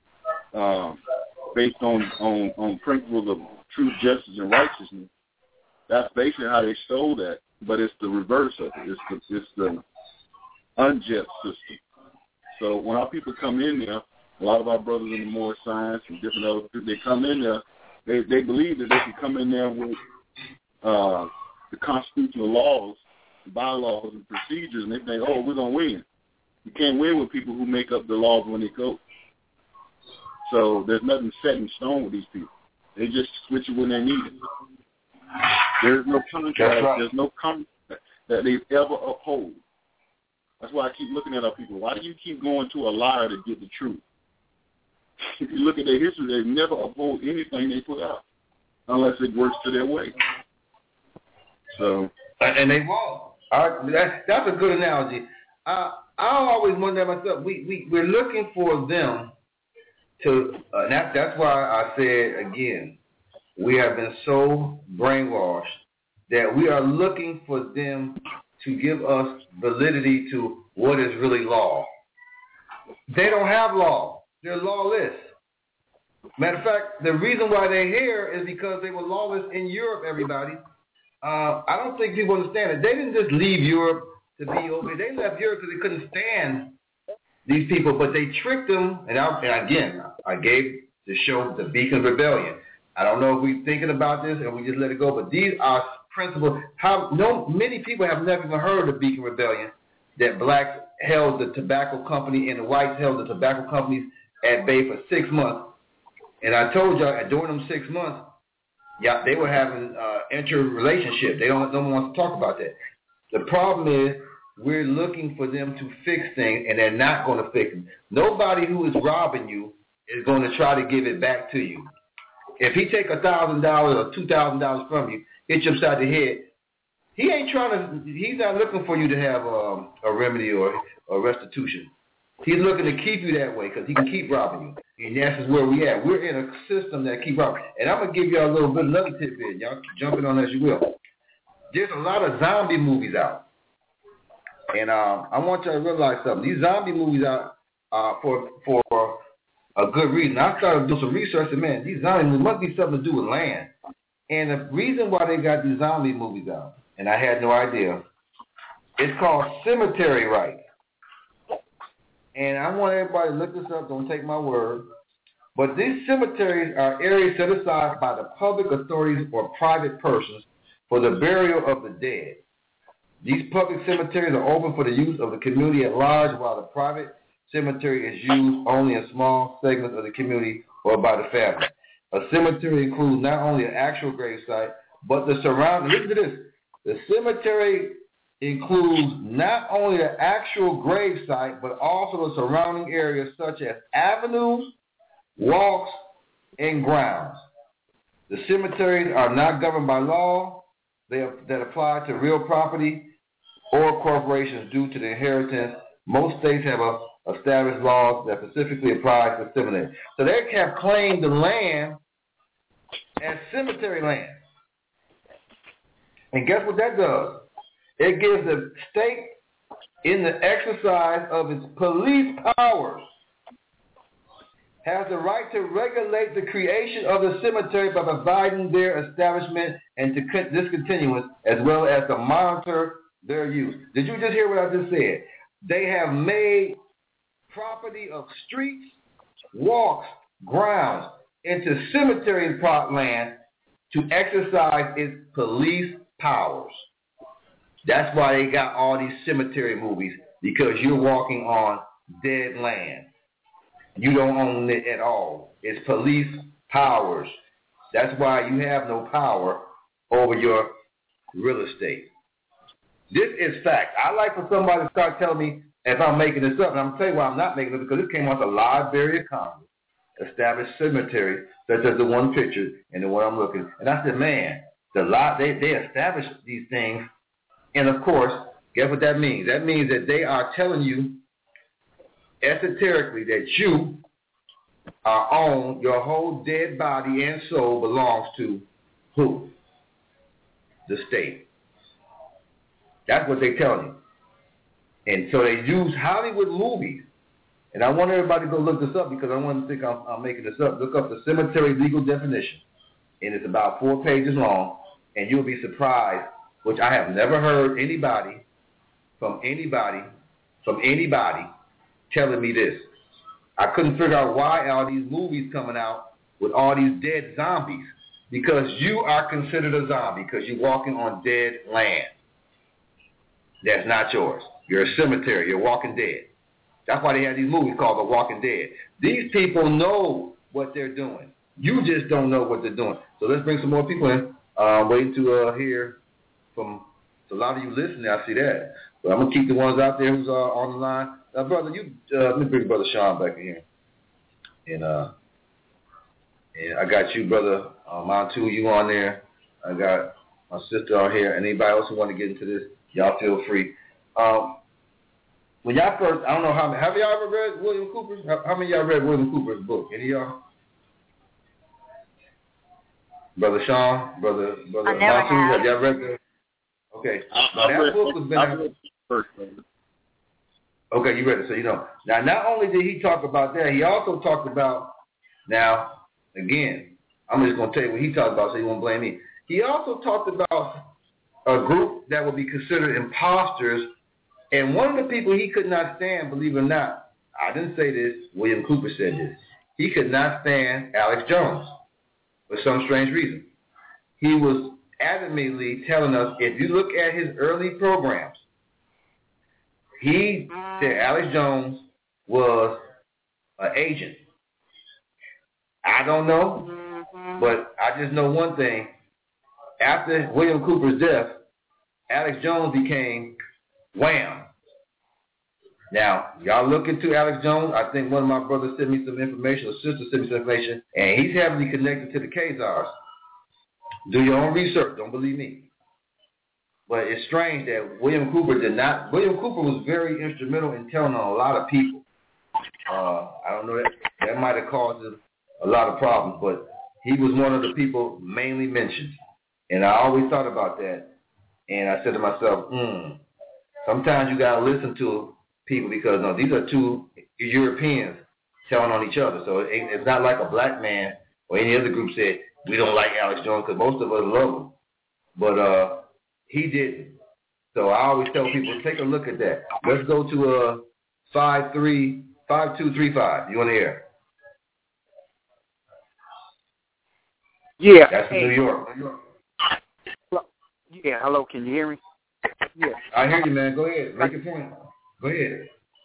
based on principles of truth, justice, and righteousness. That's basically how they stole that, but it's the reverse of it. It's the unjust system. So when our people come in there, a lot of our brothers in the Moorish science and different other people, they come in there, they believe that they can come in there with the constitutional laws, bylaws, and procedures, and they think, oh, we're going to win. You can't win with people who make up the laws when they go. So there's nothing set in stone with these people. They just switch it when they need it. There's no contract. Right. There's no contract that they ever uphold. That's why I keep looking at our people. Why do you keep going to a liar to get the truth? If you look at their history, they never uphold anything they put out unless it works to their way. So, and they won't. That's a good analogy. I always wonder myself. We're looking for them to. That's why I said again, we have been so brainwashed that we are looking for them to give us validity to what is really law. They don't have law. They're lawless. Matter of fact, the reason why they're here is because they were lawless in Europe, everybody. I don't think people understand it. They didn't just leave Europe to be over. They left Europe because they couldn't stand these people, but they tricked them. And again, I gave the show The Beacon Rebellion. I don't know if we're thinking about this and we just let it go, but these are principles. Many people have never even heard of the Beacon Rebellion, that blacks held the tobacco company and the whites held the tobacco companies at bay for 6 months. And I told y'all, during them 6 months, they were having interrelationship. No one wants to talk about that. The problem is we're looking for them to fix things, and they're not going to fix them. Nobody who is robbing you is going to try to give it back to you. If he take $1,000 or $2,000 from you, hit you upside the head, he's not looking for you to have a remedy or a restitution. He's looking to keep you that way because he can keep robbing you. And that's where we at. We're in a system that keep robbing. And I'm going to give y'all a little bit another tidbit. Y'all jump in on as you will. There's a lot of zombie movies out. And I want y'all to realize something. These zombie movies out, for a good reason. I started doing some research and, man, these zombie movies must be something to do with land. And the reason why they got these zombie movies out, and I had no idea, it's called cemetery rights. And I want everybody to look this up, don't take my word. But these cemeteries are areas set aside by the public authorities or private persons for the burial of the dead. These public cemeteries are open for the use of the community at large, while the private cemetery is used only in small segments of the community or by the family. A cemetery includes not only an actual grave site, but the surrounding. Listen to this. The cemetery includes not only the actual grave site, but also the surrounding areas such as avenues, walks, and grounds. The cemeteries are not governed by law that apply to real property or corporations due to the inheritance. Most states have established laws that specifically apply to cemeteries. So they have claimed the land as cemetery land. And guess what that does? It gives the state, in the exercise of its police powers, has the right to regulate the creation of the cemetery by providing their establishment and to discontinuance, as well as to monitor their use. Did you just hear what I just said? They have made property of streets, walks, grounds into cemetery plot land to exercise its police powers. That's why they got all these cemetery movies, because you're walking on dead land. You don't own it at all. It's police powers. That's why you have no power over your real estate. This is fact. I like for somebody to start telling me if I'm making this up, and I'm going to tell you why I'm not making it up, because this came off the Library of Congress, established cemetery, such as the one pictured and the one I'm looking. And I said, man, they established these things, and of course, guess what that means? That means that they are telling you esoterically that you are on, your whole dead body and soul belongs to who? The state. That's what they're telling you. And so they use Hollywood movies. And I want everybody to go look this up, because I don't want to think I'm making this up. Look up the cemetery legal definition. And it's about 4 pages long. And you'll be surprised, which I have never heard anybody telling me this. I couldn't figure out why all these movies coming out with all these dead zombies. Because you are considered a zombie because you're walking on dead land. That's not yours. You're a cemetery. You're walking dead. That's why they have these movies called The Walking Dead. These people know what they're doing. You just don't know what they're doing. So let's bring some more people in. Waiting to hear from a lot of you listening. I see that. But I'm going to keep the ones out there who's on the line. Brother, let me bring Brother Sean back in here. And I got you, Brother Montu, you on there. I got my sister on here. And anybody else who want to get into this, y'all feel free. When y'all first, I don't know how many, have y'all ever read William Cooper's? How many of y'all read William Cooper's book? Any of y'all? Brother Sean, Brother Montu, have y'all read that? Okay. That book has been out. Okay, you read it, so you know. Now, not only did he talk about that, he also talked about, now, again, I'm just going to tell you what he talked about so you won't blame me. He also talked about a group that would be considered imposters, and one of the people he could not stand, believe it or not, I didn't say this, William Cooper said this, he could not stand Alex Jones for some strange reason. He was adamantly telling us, if you look at his early programs, he said Alex Jones was an agent. I don't know, but I just know one thing. After William Cooper's death, Alex Jones became Wham. Now, y'all look into Alex Jones. I think one of my brothers sent me some information, or sister sent me some information, and he's heavily connected to the Khazars. Do your own research. Don't believe me. But it's strange that William Cooper did not. William Cooper was very instrumental in telling on a lot of people. I don't know, that might have caused a lot of problems, but he was one of the people mainly mentioned. And I always thought about that. And I said to myself, sometimes you got to listen to people because no, these are two Europeans telling on each other. So it's not like a black man or any other group said, we don't like Alex Jones, because most of us love him. But he didn't. So I always tell people, take a look at that. Let's go to 5235. You want to hear? Yeah. That's New York. Yeah, hello, can you hear me? Yeah. I hear you, man. Go ahead. Make your point. Go ahead.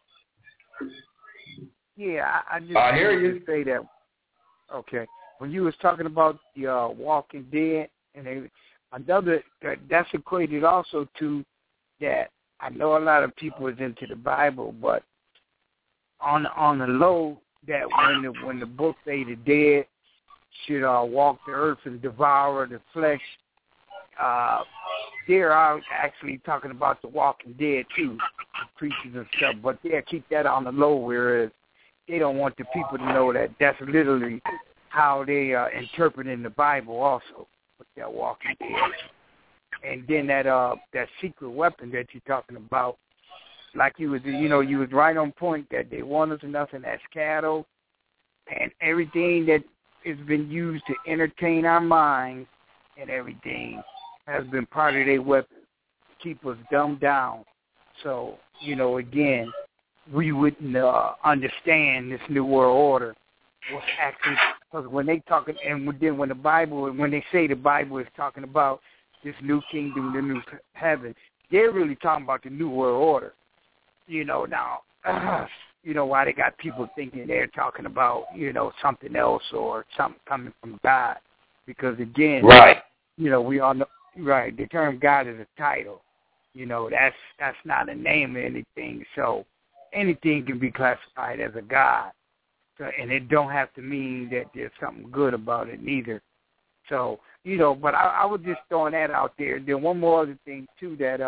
Yeah, I just hear you. Say that. Okay. When you was talking about the Walking Dead, and that's equated also to that. I know a lot of people is into the Bible, but on the low, that when the book say the dead should walk the earth and devour the flesh, they're actually talking about the Walking Dead too, creatures and stuff. But they keep that on the low, whereas they don't want the people to know that that's literally how they are interpreting the Bible also, with that Walking Dead. And then that secret weapon that you're talking about, like you was right on point that they want us nothing as cattle, and everything that has been used to entertain our minds and everything has been part of their weapon, keep us dumbed down. So, again, we wouldn't understand this new world order. What's actually, because when they talking, and then when they say the Bible is talking about this new kingdom, the new heaven, they're really talking about the new world order. Now, why they got people thinking they're talking about, something else or something coming from God. Because, again, right. We all know, right, the term God is a title. That's not a name or anything. So anything can be classified as a God. So, and it don't have to mean that there's something good about it neither. So, but I was just throwing that out there. Then one more other thing, too, that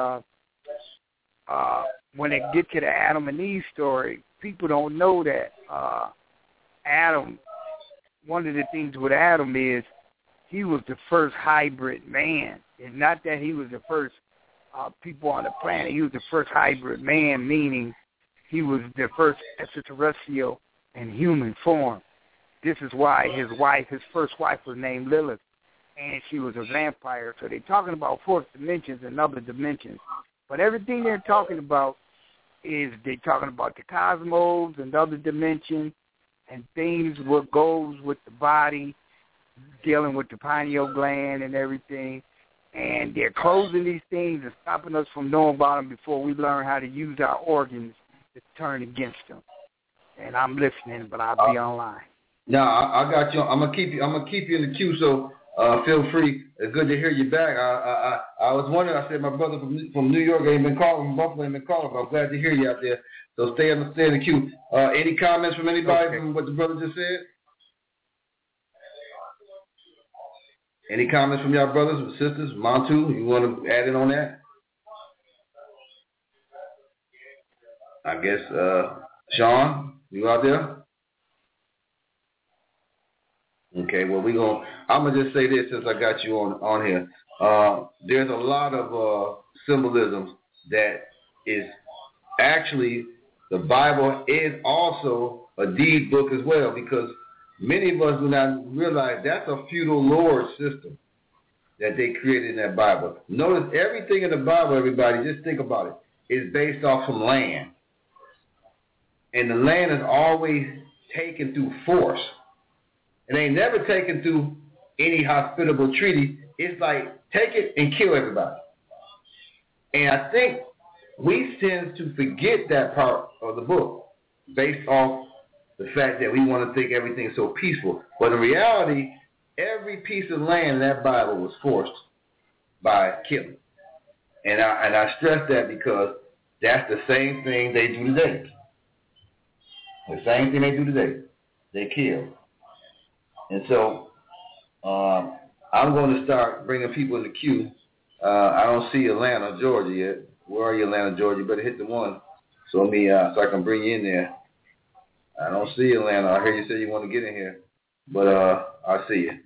when they get to the Adam and Eve story, people don't know that Adam, one of the things with Adam is he was the first hybrid man. It's not that he was the first people on the planet. He was the first hybrid man, meaning he was the first extraterrestrial in human form. This is why his first wife was named Lilith, and she was a vampire. So they're talking about fourth dimensions and other dimensions. But everything they're talking about is they're talking about the cosmos and other dimensions and things what goes with the body, dealing with the pineal gland and everything. And they're closing these things and stopping us from knowing about them before we learn how to use our organs to turn against them. And I'm listening, but I'll be online. No, I got you. I'm gonna keep you in the queue. So feel free. It's good to hear you back. I was wondering. I said my brother from New York ain't been calling, from Buffalo ain't been calling, but I'm glad to hear you out there. So stay in the queue. Any comments from anybody from what the brother just said? Any comments from y'all brothers and sisters? Montu, you want to add in on that? I guess Sean, you out there? Okay, well I'm gonna just say this since I got you on here. There's a lot of symbolism that is actually, the Bible is also a deed book as well, because many of us do not realize that's a feudal lord system that they created in that Bible. Notice everything in the Bible, everybody, just think about it, is based off some land. And the land is always taken through force. It ain't never taken through any hospitable treaty. It's like, take it and kill everybody. And I think we tend to forget that part of the book based off the fact that we want to think everything's so peaceful. But in reality, every piece of land in that Bible was forced by killing. And I stress that because that's the same thing they do today. The same thing they do today. They kill. And so I'm going to start bringing people in the queue. I don't see Atlanta, Georgia yet. Where are you, Atlanta, Georgia? You better hit the one so I can bring you in there. I don't see Atlanta. I hear you say you want to get in here, but I see you.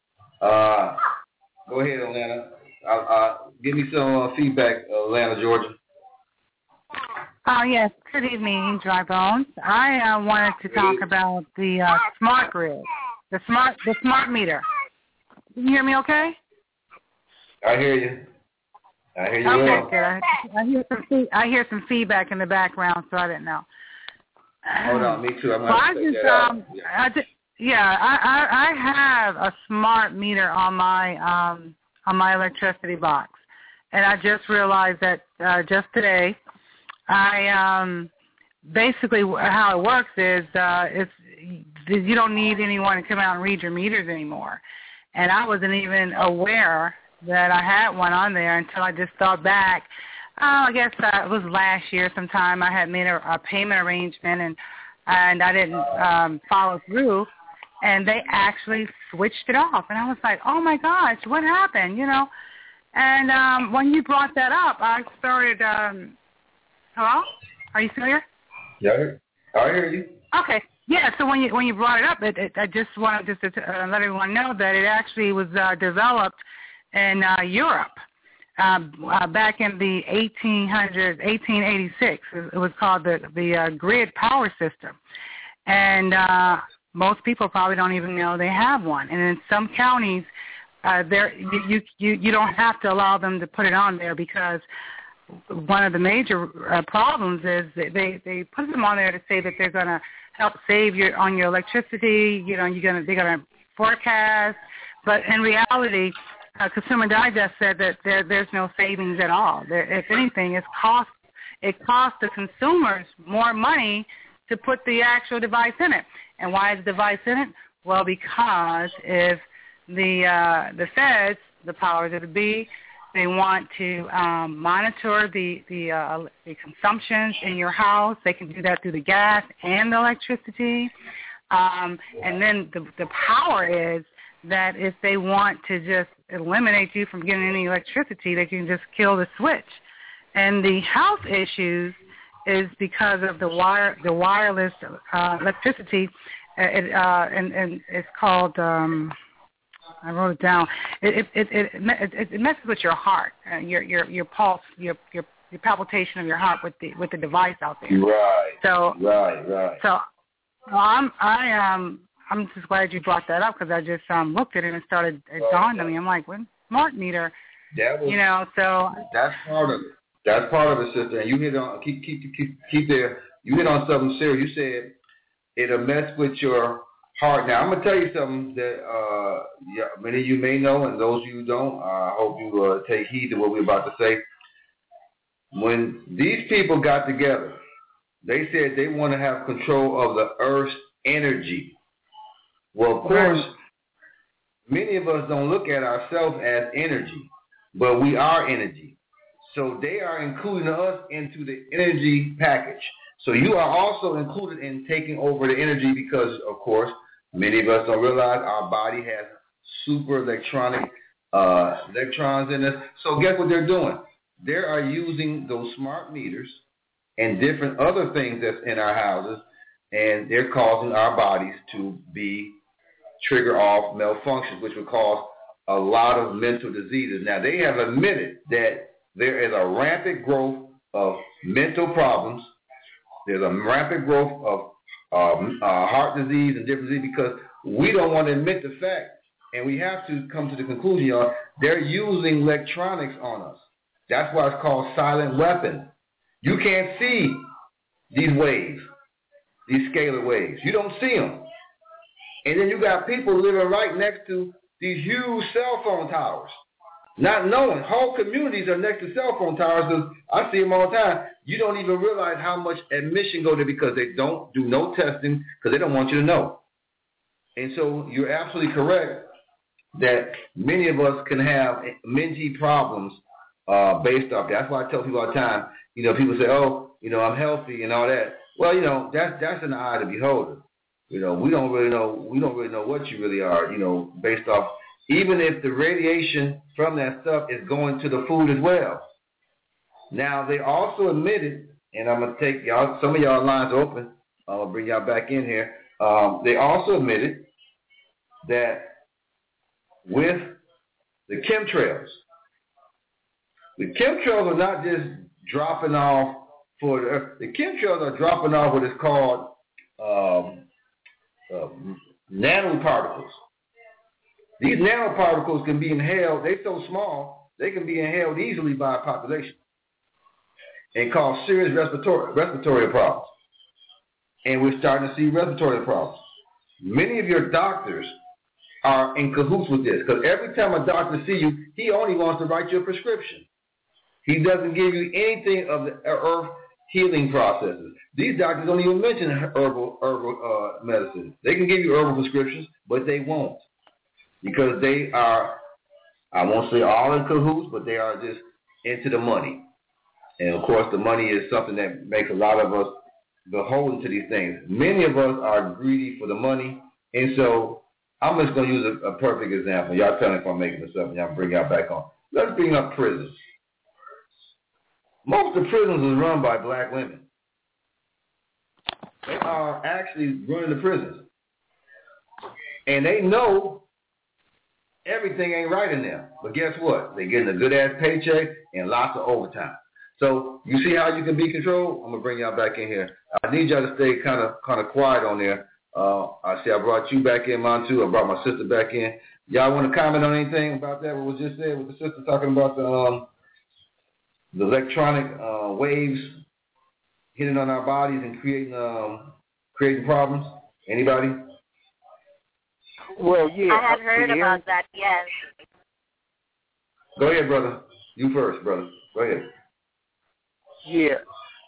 Go ahead, Atlanta. Give me some feedback, Atlanta, Georgia. Yes, good evening, Dry Bones. I wanted to talk about the smart grid, the smart meter. Can you hear me okay? I hear you. I hear you okay, well. Good. I hear some feedback in the background, so I didn't know. Hold on, me too. I'm going to take that out. I have a smart meter on my electricity box, and I just realized that just today. I basically how it works is you don't need anyone to come out and read your meters anymore, and I wasn't even aware that I had one on there until I just thought back. I guess it was last year sometime. I had made a payment arrangement and I didn't follow through, and they actually switched it off, and I was like, oh my gosh, what happened? And when you brought that up, I started. Hello? Are you still here? Yeah, I hear you. Okay. Yeah, so when you brought it up, I just wanted to let everyone know that it actually was developed in Europe back in the 1886. It was called the grid power system. And most people probably don't even know they have one. And in some counties, you don't have to allow them to put it on there because one of the major problems is they put them on there to say that they're going to help save on your electricity. They're going to forecast, but in reality, Consumer Digest said that there's no savings at all. If anything, it costs the consumers more money to put the actual device in it. And why is the device in it? Well, because if the feds, the powers that be, they want to monitor the consumptions in your house. They can do that through the gas and the electricity. And then the power is that if they want to just eliminate you from getting any electricity, they can just kill the switch. And the health issues is because of the wireless electricity. And it's called. I wrote it down. It messes with your heart, your pulse, your palpitation of your heart with the device out there. Right. So right. So I'm just glad you brought that up because I just looked at it and it dawned on me. I'm like, what smart meter? So that's part of it. That's part of it, sister. And you hit on keep there. You hit on something serious. You said it'll mess with your heart. Now, I'm going to tell you something that many of you may know, and those of you who don't, I hope you take heed to what we're about to say. When these people got together, they said they want to have control of the Earth's energy. Well, of course, many of us don't look at ourselves as energy, but we are energy. So they are including us into the energy package. So you are also included in taking over the energy because, of course, many of us don't realize our body has super electronic electrons in us. So guess what they're doing? They are using those smart meters and different other things that's in our houses, and they're causing our bodies to be trigger off malfunctions, which would cause a lot of mental diseases. Now, they have admitted that there is a rampant growth of mental problems. There's a rampant growth of heart disease and different disease because we don't want to admit the fact, and we have to come to the conclusion, y'all, they're using electronics on us. That's why it's called silent weapon. You can't see these waves, these scalar waves. You don't see them. And then you got people living right next to these huge cell phone towers, not knowing. Whole communities are next to cell phone towers. Because I see them all the time. You don't even realize how much admission go there because they don't do no testing because they don't want you to know. And so you're absolutely correct that many of us can have mental problems based off. That's why I tell people all the time, people say, oh, I'm healthy and all that. Well, that's in the eye of the beholder. We don't really know what you really are, based off, even if the radiation from that stuff is going to the food as well. Now, they also admitted, and I'm going to take y'all, some of y'all lines open. I'm going to bring y'all back in here. They also admitted that with the chemtrails are not just dropping off for the chemtrails are dropping off what is called nanoparticles. These nanoparticles can be inhaled. They're so small, they can be inhaled easily by a population and cause serious respiratory problems. And we're starting to see respiratory problems. Many of your doctors are in cahoots with this because every time a doctor sees you, he only wants to write you a prescription. He doesn't give you anything of the earth healing processes. These doctors don't even mention herbal medicine. They can give you herbal prescriptions, but they won't because they are, I won't say all in cahoots, but they are just into the money. And, of course, the money is something that makes a lot of us beholden to these things. Many of us are greedy for the money, and so I'm just going to use a perfect example. Y'all tell me if I'm making this up, and y'all bring y'all back on. Let's bring up prisons. Most of the prisons is run by black women. They are actually running the prisons. And they know everything ain't right in there. But guess what? They're getting a good-ass paycheck and lots of overtime. So you see how you can be controlled? I'm going to bring y'all back in here. I need y'all to stay kind of quiet on there. I see I brought you back in, Montu. I brought my sister back in. Y'all want to comment on anything about that, what was just said with the sister talking about the electronic waves hitting on our bodies and creating problems? Anybody? Well, yeah. I had heard about that, yes. Go ahead, brother. You first, brother. Go ahead. Yeah.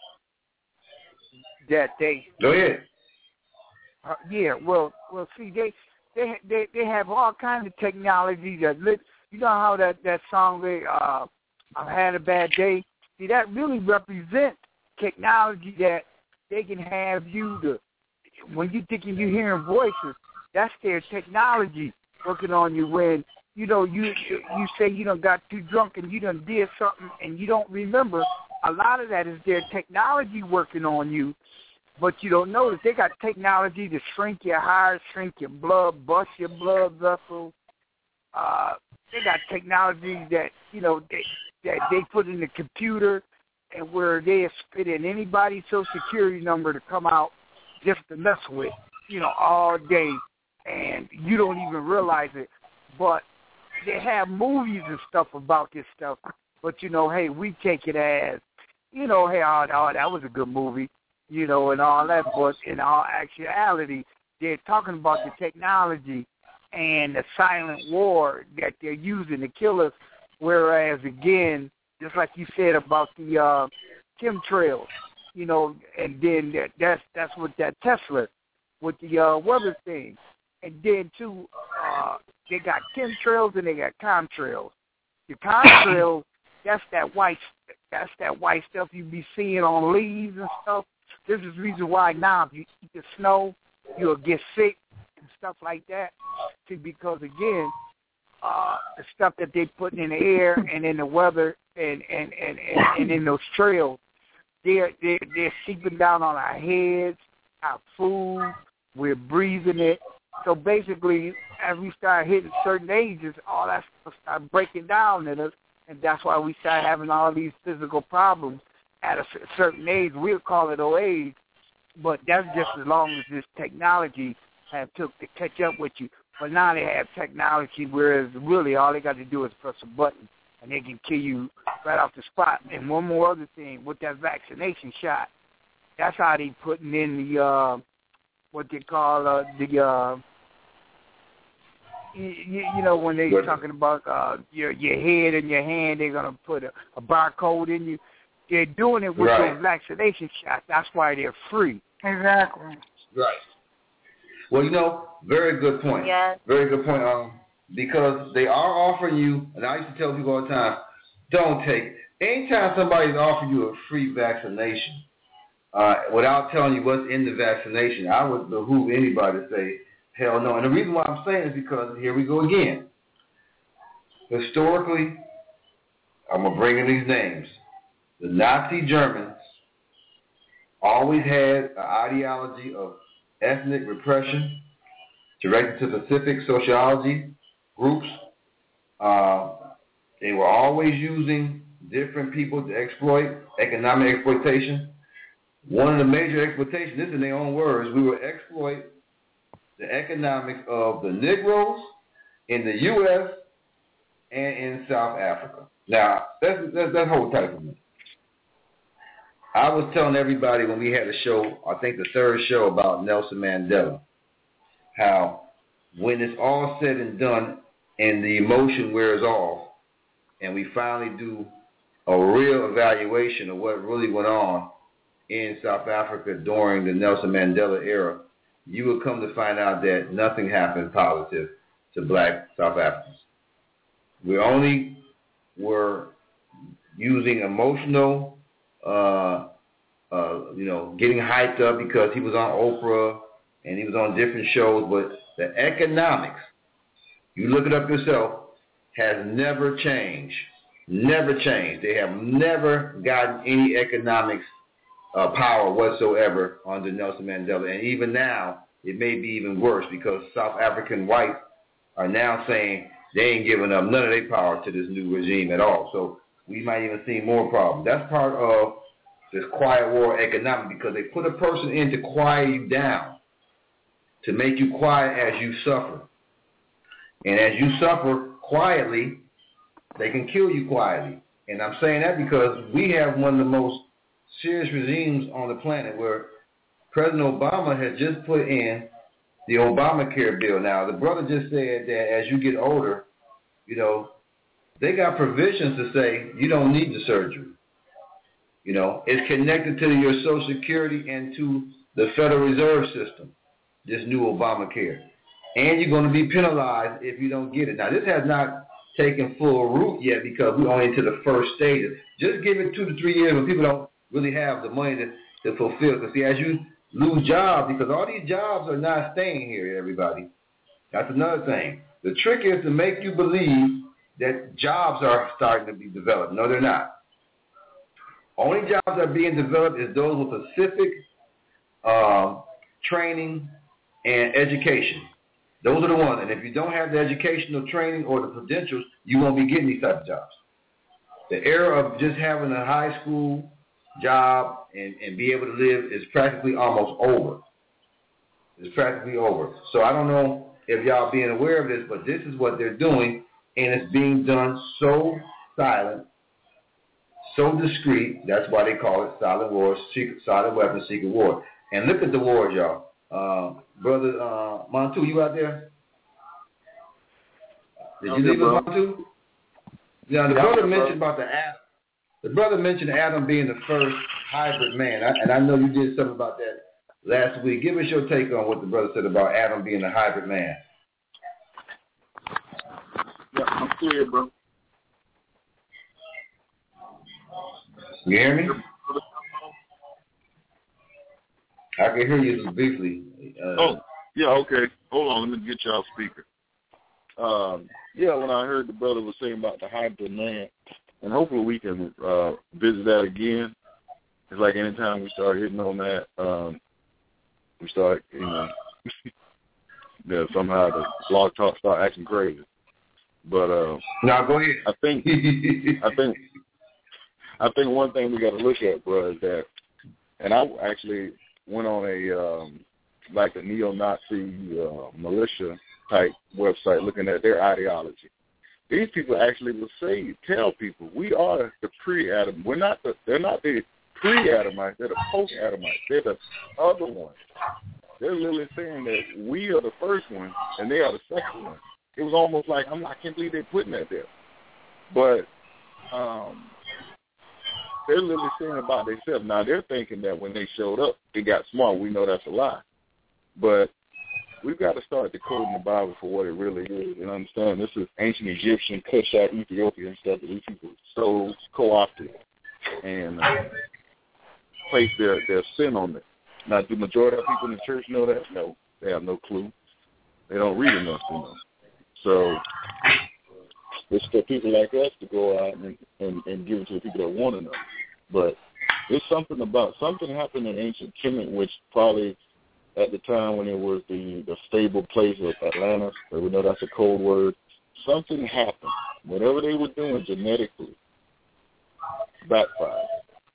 That they. Go ahead. Yeah. Well. See, they have all kinds of technology that you know how that song I've had a bad day. See, that really represents technology that they can have you to when you thinking you're hearing voices. That's their technology working on you when. You know, you say you done got too drunk and you done did something and you don't remember. A lot of that is their technology working on you, but you don't notice. They got technology to shrink your heart, shrink your blood, bust your blood vessels. They got technology that, you know, that they put in the computer and where they spit in anybody's Social Security number to come out just to mess with, you know, all day, and you don't even realize it. But they have movies and stuff about this stuff, but, you know, hey, we take it as, you know, hey, oh, that was a good movie, you know, and all that, but in all actuality, they're talking about the technology and the silent war that they're using to kill us, whereas, again, just like you said about the chemtrails, you know, and then that's what that Tesla, with the weather thing, and then, too, they got chemtrails and they got contrails. The contrails, that's that white stuff you be seeing on leaves and stuff. This is the reason why now if you eat the snow, you'll get sick and stuff like that. See, because again, the stuff that they putting in the air and in the weather and in those trails, they're seeping down on our heads, our food. We're breathing it. So basically, as we start hitting certain ages, all that stuff start breaking down in us, and that's why we start having all these physical problems at a certain age. We'll call it old age, but that's just as long as this technology have took to catch up with you. But now they have technology, whereas really all they got to do is press a button, and they can kill you right off the spot. And one more other thing, with that vaccination shot, that's how they putting in the what they call you know, when they're talking about your head and your hand, they're going to put a barcode in you. They're doing it with those vaccination shots. That's why they're free. Exactly. Right. Well, you know, very good point. Yes. Very good point. Because they are offering you, and I used to tell people all the time, don't take it. Anytime somebody's offering you a free vaccination, without telling you what's in the vaccination, I would behoove anybody to say, hell no. And the reason why I'm saying is because, here we go again. Historically, I'm going to bring in these names. The Nazi Germans always had an ideology of ethnic repression directed to specific sociology groups. They were always using different people to exploit, economic exploitation. one of the major exploitations, this in their own words, we will exploit the economics of the Negroes in the U.S. and in South Africa. Now, let's hold tight for a minute. I was telling everybody when we had a show, I think the third show about Nelson Mandela, how when it's all said and done and the emotion wears off and we finally do a real evaluation of what really went on in South Africa during the Nelson Mandela era, you will come to find out that nothing happened positive to black South Africans. We only were using emotional, getting hyped up because he was on Oprah and he was on different shows, but the economics, you look it up yourself, has never changed. Never changed. They have never gotten any economics power whatsoever under Nelson Mandela. And even now, it may be even worse because South African whites are now saying they ain't giving up none of their power to this new regime at all. So we might even see more problems. That's part of this quiet war economic because they put a person in to quiet you down, to make you quiet as you suffer. And as you suffer quietly, they can kill you quietly. And I'm saying that because we have one of the most serious regimes on the planet where President Obama has just put in the Obamacare bill. Now, the brother just said that as you get older, they got provisions to say you don't need the surgery. It's connected to your Social Security and to the Federal Reserve System, this new Obamacare. And you're going to be penalized if you don't get it. Now, this has not taken full root yet because we're only into the first stages. Just give it 2 to 3 years when people don't really have the money to fulfill. Because, see, as you lose jobs, because all these jobs are not staying here, everybody. That's another thing. The trick is to make you believe that jobs are starting to be developed. No, they're not. Only jobs that are being developed is those with specific training and education. Those are the ones. And if you don't have the educational training or the credentials, you won't be getting these type of jobs. The era of just having a high school job and be able to live is practically almost over. It's practically over. So I don't know if y'all being aware of this, but this is what they're doing, and it's being done so silent, so discreet. That's why they call it silent war, silent weapon, secret war. And look at the wars, y'all. Brother Montu, you out there? Did you leave us, Montu? Now, the brother mentioned about the Adam. The brother mentioned Adam being the first hybrid man, and I know you did something about that last week. Give us your take on what the brother said about Adam being the hybrid man. Yeah, I'm clear, bro. You hear me? I can hear you briefly. Yeah, okay. Hold on, let me get y'all speaker. When I heard the brother was saying about the hybrid man, and hopefully we can visit that again. It's like anytime we start hitting on that, we start, somehow the blog talk start acting crazy. But no, go ahead. I think one thing we got to look at, bro, is that, and I actually went on a neo-Nazi militia type website looking at their ideology. These people actually will tell people we are the pre-Adam. They're not the pre-Adamites. They're the post-Adamites. They're the other ones. They're literally saying that we are the first one and they are the second one. It was almost like I can't believe they're putting that there. But they're literally saying about themselves. Now they're thinking that when they showed up, they got smart. We know that's a lie. But we've got to start decoding the Bible for what it really is and understand this is ancient Egyptian, Cushite, Ethiopian stuff that these people so co-opted and place their sin on it. Now, do the majority of people in the church know that? No, they have no clue. They don't read enough to know. So it's for people like us to go out and give it to the people that want to know. But there's something happened in ancient Kemet, which probably at the time when it was the stable place of Atlantis, but we know that's a code word, something happened. Whatever they were doing genetically backfired.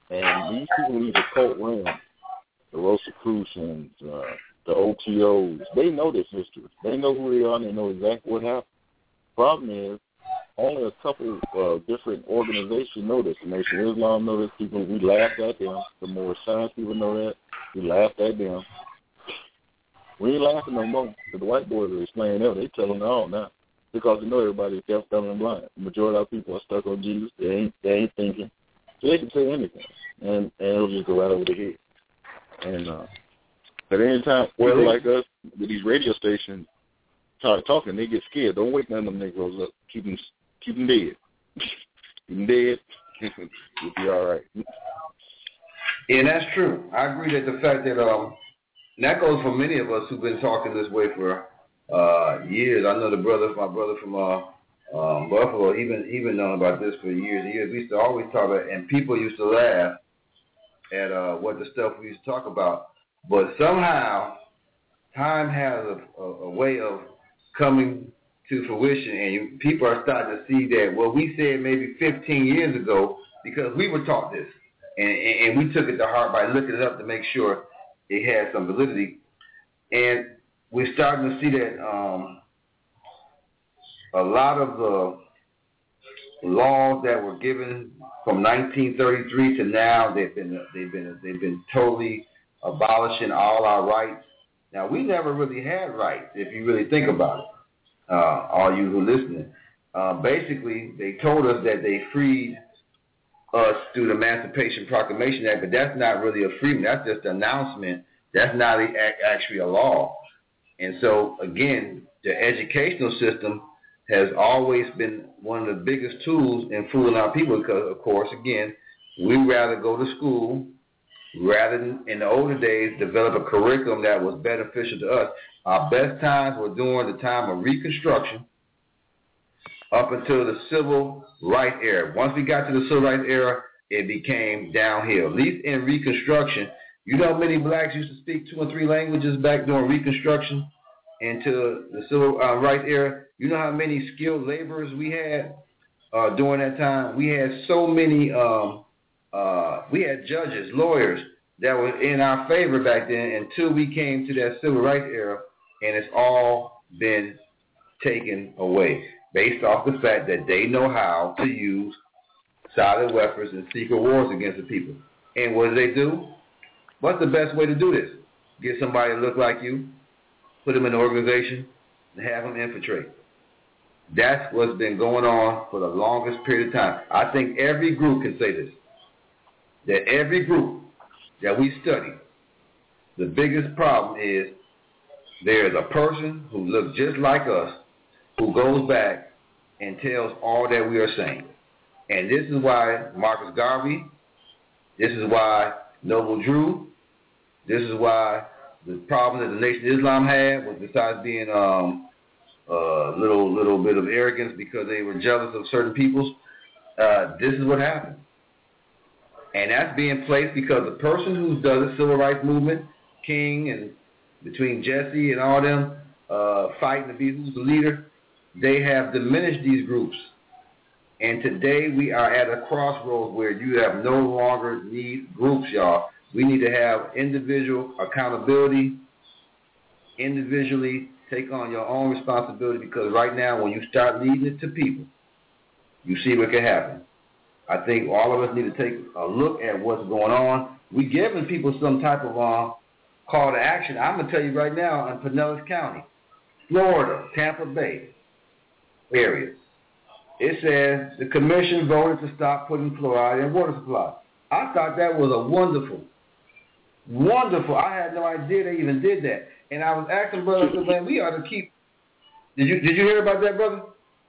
And these people in these occult realms, the Rosicrucians, the OTOs, they know this history. They know who they are and they know exactly what happened. Problem is, only a couple different organizations know this. The Nation of Islam know this. People, we laughed at them. The more science people know that. We laughed at them. We ain't laughing no more. Because the white boys are explaining them. They tell them all now. Because they know everybody's deaf, dumb, and blind. The majority of people are stuck on Jesus. They ain't thinking. So they can say anything. And it'll just go right over the head. And but any time, well, like us, with these radio stations, start talking, they get scared. Don't wake none of them Negroes up. Keep them dead. Keep them dead. You'll be all right. Yeah, that's true. I agree that the fact that and that goes for many of us who've been talking this way for years. I know my brother from Buffalo, he's been knowing about this for years and years. We used to always talk about it, and people used to laugh at what the stuff we used to talk about. But somehow, time has a way of coming to fruition, and people are starting to see that what we said maybe 15 years ago, because we were taught this, and we took it to heart by looking it up to make sure it had some validity. And we're starting to see that a lot of the laws that were given from 1933 to now, they've been totally abolishing all our rights. Now, we never really had rights, if you really think about it, all you who are listening. Basically, they told us that they freed us through the Emancipation Proclamation Act, but that's not really a freedom. That's just an announcement. That's not actually a law. And so, again, the educational system has always been one of the biggest tools in fooling our people because, of course, again, we rather go to school rather than, in the older days, develop a curriculum that was beneficial to us. Our best times were during the time of Reconstruction up until the Civil Rights era. Once we got to the Civil Rights era, it became downhill. At least in Reconstruction, you know how many blacks used to speak 2 or 3 languages back during Reconstruction into the Civil Rights era? You know how many skilled laborers we had during that time? We had so many, we had judges, lawyers that were in our favor back then until we came to that Civil Rights era, and it's all been taken away based off the fact that they know how to use silent weapons and secret wars against the people. And what do? What's the best way to do this? Get somebody to look like you, put them in an organization, and have them infiltrate. That's what's been going on for the longest period of time. I think every group can say this, that every group that we study, the biggest problem is there is a person who looks just like us who goes back and tells all that we are saying. And this is why Marcus Garvey, this is why Noble Drew, this is why the problem that the Nation of Islam had was, besides being little bit of arrogance because they were jealous of certain peoples, this is what happened. And that's being placed because the person who does the civil rights movement, King and between Jesse and all them fighting to be who's the leader, they have diminished these groups. And today we are at a crossroads where you have no longer need groups, y'all. We need to have individual accountability, individually take on your own responsibility, because right now when you start leading it to people, you see what can happen. I think all of us need to take a look at what's going on. We're giving people some type of call to action. I'm going to tell you right now, in Pinellas County, Florida, Tampa Bay area, it says the commission voted to stop putting fluoride in water supply. I thought that was a wonderful. I had no idea they even did that. And I was asking brother, man, we ought to keep. Did you hear about that, brother?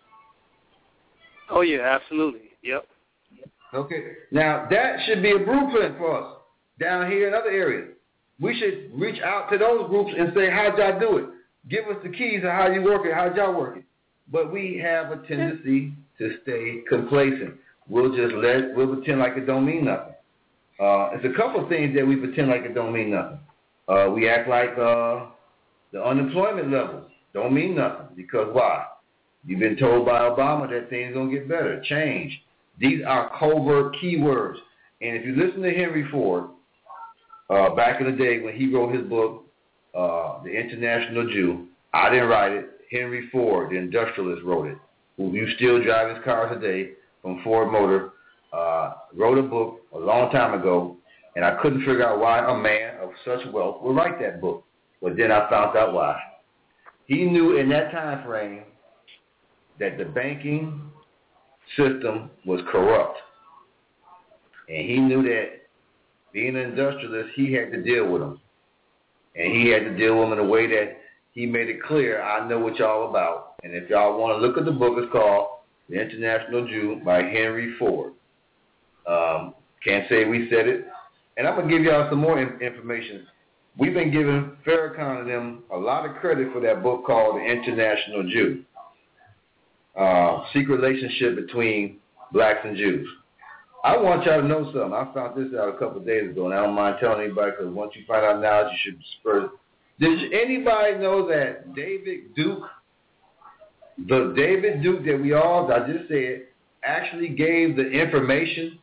Oh yeah, absolutely. Yep. Okay. Now that should be a blueprint for us down here in other areas. We should reach out to those groups and say, how'd y'all do it? Give us the keys of how you work it, how'd y'all work it? But we have a tendency to stay complacent. We'll pretend like it don't mean nothing. It's a couple of things that we pretend like it don't mean nothing. We act like the unemployment levels don't mean nothing, because why? You've been told by Obama that things don't get better, change. These are covert keywords. And if you listen to Henry Ford, back in the day when he wrote his book, The International Jew, I didn't write it. Henry Ford, the industrialist, wrote it, who you still drive his cars today from Ford Motor, wrote a book a long time ago, and I couldn't figure out why a man of such wealth would write that book. But then I found out why. He knew in that time frame that the banking system was corrupt. And he knew that being an industrialist, he had to deal with them. And he had to deal with them in a way that he made it clear, I know what y'all about. And if y'all want to look at the book, it's called The International Jew by Henry Ford. Can't say we said it. And I'm going to give y'all some more information. We've been giving Farrakhan and them a lot of credit for that book called The International Jew. Secret relationship between blacks and Jews. I want y'all to know something. I found this out a couple of days ago, and I don't mind telling anybody because once you find out knowledge, you should spread it. Did anybody know that David Duke, the David Duke that I just said, actually gave the information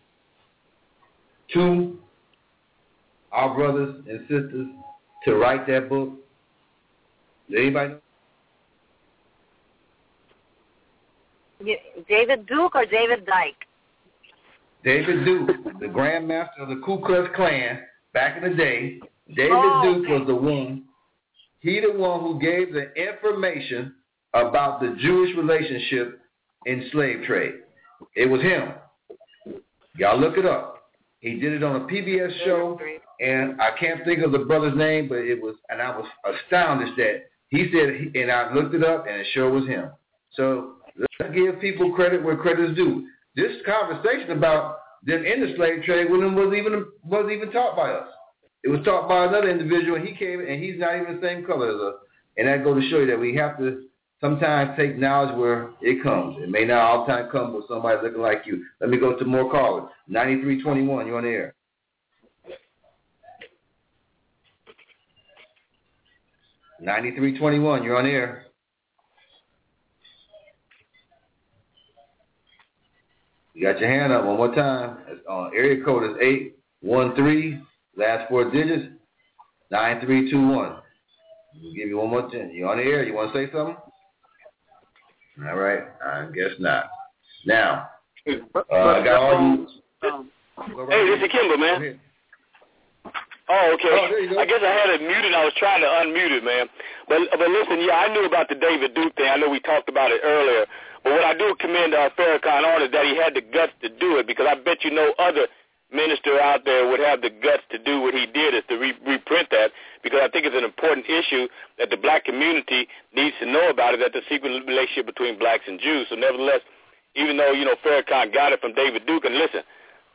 to our brothers and sisters to write that book? Did anybody know? David Duke or David Dyke? David Duke, the Grand Master of the Ku Klux Klan back in the day. David Duke was the one. He the one who gave the information about the Jewish relationship in slave trade. It was him. Y'all look it up. He did it on a PBS show, and I can't think of the brother's name, but it was, and I was astounded that he said, and I looked it up, and it sure was him. So let's give people credit where credit is due. This conversation about them in the slave trade with them wasn't even taught by us. It was taught by another individual, and he came, and he's not even the same color as us. And that goes to show you that we have to sometimes take knowledge where it comes. It may not all the time come with somebody looking like you. Let me go to more callers. 9321, you're on the air. (9321), you're on the air. You got your hand up one more time. Area code is 813. Last four digits, 9321. We'll give you one more chance. You on the air? You want to say something? All right. I guess not. Now, I got all you. Hey, this is Kimber, man. Oh, okay. Oh, I guess I had it muted. I was trying to unmute it, man. But listen, yeah, I knew about the David Duke thing. I know we talked about it earlier. But what I do commend Farrakhan on is that he had the guts to do it, because I bet you no other minister out there would have the guts to do what he did, is to reprint that, because I think it's an important issue that the black community needs to know about it, that the secret relationship between blacks and Jews. So nevertheless, even though, Farrakhan got it from David Duke, and listen,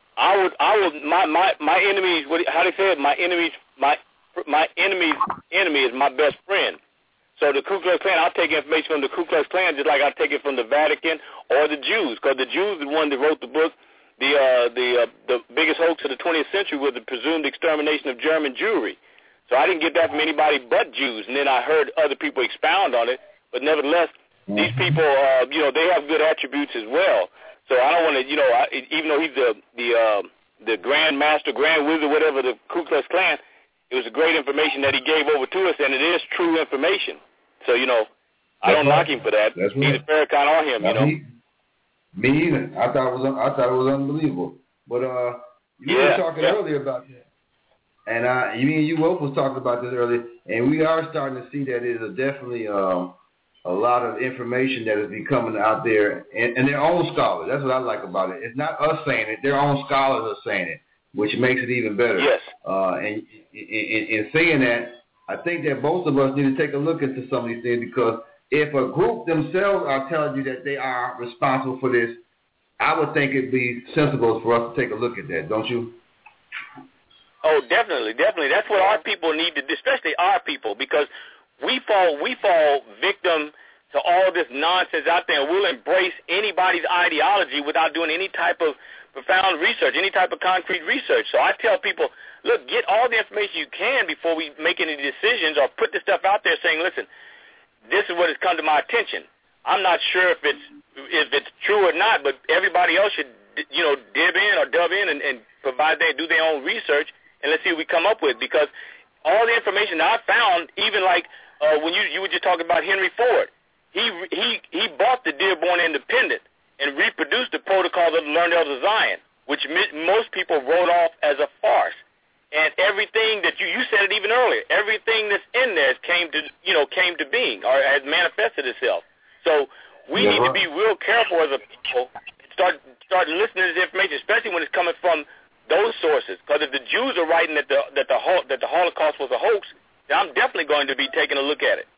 my enemies, how they say it, my enemy's enemy is my best friend. So the Ku Klux Klan, I'll take information from the Ku Klux Klan just like I'll take it from the Vatican or the Jews, because the Jews are the one that wrote the book. The biggest hoax of the 20th century was the presumed extermination of German Jewry. So I didn't get that from anybody but Jews, and then I heard other people expound on it. But nevertheless, these people, they have good attributes as well. So I don't want to, even though he's the Grand Master, Grand Wizard, whatever, the Ku Klux Klan, it was great information that he gave over to us, and it is true information. So, I don't knock him for that. That's Either Farrakhan or him, Me either. I thought it was unbelievable. But you were talking earlier about that, and me and you both was talking about this earlier, and we are starting to see that it is definitely a lot of information that is becoming out there, and their own scholars. That's what I like about it. It's not us saying it; their own scholars are saying it, which makes it even better. Yes. And in saying that, I think that both of us need to take a look into some of these things, because if a group themselves are telling you that they are responsible for this, I would think it'd be sensible for us to take a look at that, don't you? Oh, definitely. That's what our people need to do, especially our people, because we fall victim to all this nonsense out there, and we'll embrace anybody's ideology without doing any type of profound research, any type of concrete research. So I tell people, look, get all the information you can before we make any decisions, or put the stuff out there saying, listen, this is what has come to my attention. I'm not sure if it's true or not, but everybody else should dib in or dub in and do their own research, and let's see what we come up with. Because all the information that I found, even like when you were just talking about Henry Ford, he bought the Dearborn Independent and reproduced the Protocols of the Learned Elders of Zion, which most people wrote off as a farce. And everything that you said it even earlier, everything that's in there came to being or has manifested itself. So we need to be real careful as a people, start listening to this information, especially when it's coming from those sources. Because if the Jews are writing that the Holocaust was a hoax, then I'm definitely going to be taking a look at it.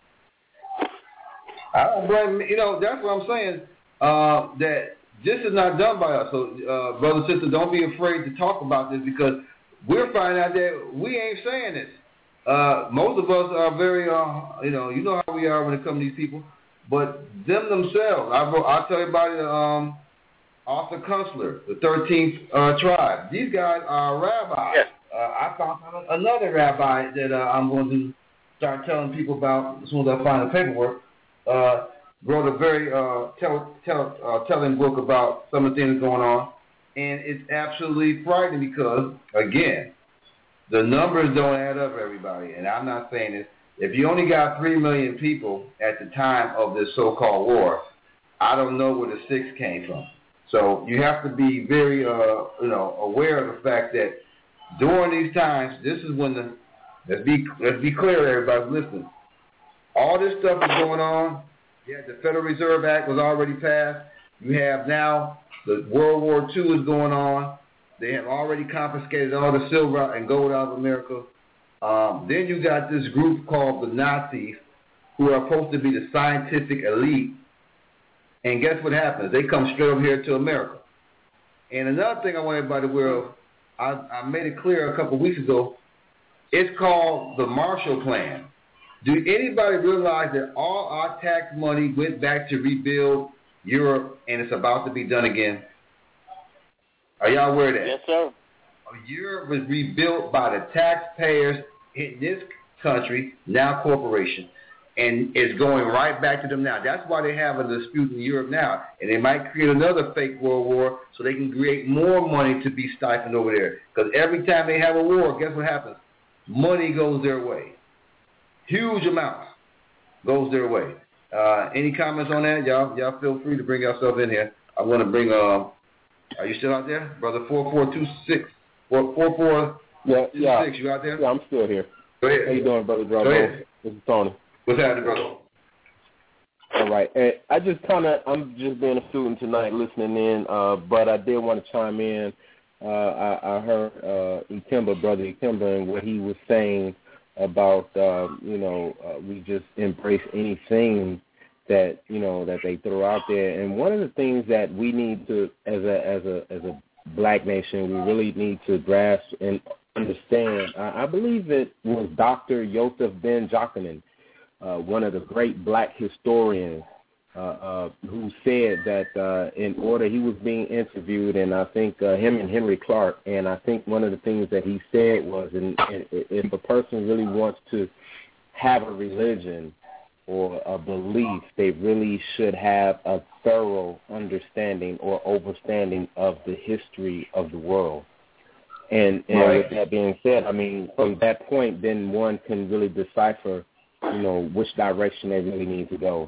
I don't blame, that's what I'm saying, that this is not done by us. So, brother, sister, don't be afraid to talk about this, because we're finding out that we ain't saying this. Most of us are very, you know how we are when it comes to these people, but them themselves, I'll tell you about it, Arthur Kunstler, the 13th tribe. These guys are rabbis. Yes. I found another rabbi that I'm going to start telling people about as soon as I find the paperwork. Wrote a very telling book about some of the things going on, and it's absolutely frightening because, again, the numbers don't add up, everybody, and I'm not saying this. If you only got 3 million people at the time of this so-called war, I don't know where the 6 came from. So you have to be very, aware of the fact that during these times, this is when let's be clear, everybody, listen. All this stuff is going on. Yeah, the Federal Reserve Act was already passed. You have now the World War II is going on. They have already confiscated all the silver and gold out of America. Then you got this group called the Nazis, who are supposed to be the scientific elite. And guess what happens? They come straight over here to America. And another thing I want everybody to aware of, I made it clear a couple of weeks ago, it's called the Marshall Plan. Do anybody realize that all our tax money went back to rebuild Europe, and it's about to be done again? Are y'all aware of that? Yes, sir. Europe was rebuilt by the taxpayers in this country, now corporation, and it's going right back to them now. That's why they have a dispute in Europe now, and they might create another fake world war so they can create more money to be stifled over there. Because every time they have a war, guess what happens? Money goes their way. Huge amounts goes their way. Any comments on that? Y'all feel free to bring yourself in here. I want to bring, are you still out there? Brother 4426. 4426, you out there? Yeah, I'm still here. Go ahead. How you doing, Brother Drop? Go ahead. This is Tony. What's happening, brother? All right. I'm just being a student tonight listening in, but I did want to chime in. I heard Brother Ikemba, and what he was saying about, we just embrace anything that, that they throw out there. And one of the things that we need to, as a black nation, we really need to grasp and understand. I believe it was Dr. Yosef Ben Jochannan, one of the great black historians, who said that in order, he was being interviewed, and I think him and Henry Clark, and I think one of the things that he said was, if a person really wants to have a religion or a belief, they really should have a thorough understanding or overstanding of the history of the world. And right. With that being said, I mean, from that point, then one can really decipher, which direction they really need to go.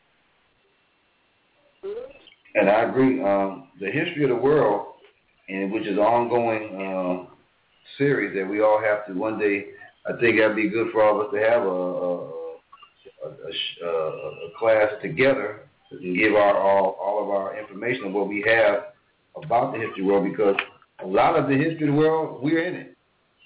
And I agree. The history of the world, and which is an ongoing series that we all have to one day, I think that'd be good for all of us to have a class together that can give all of our information of what we have about the history of the world, because a lot of the history of the world, we're in it.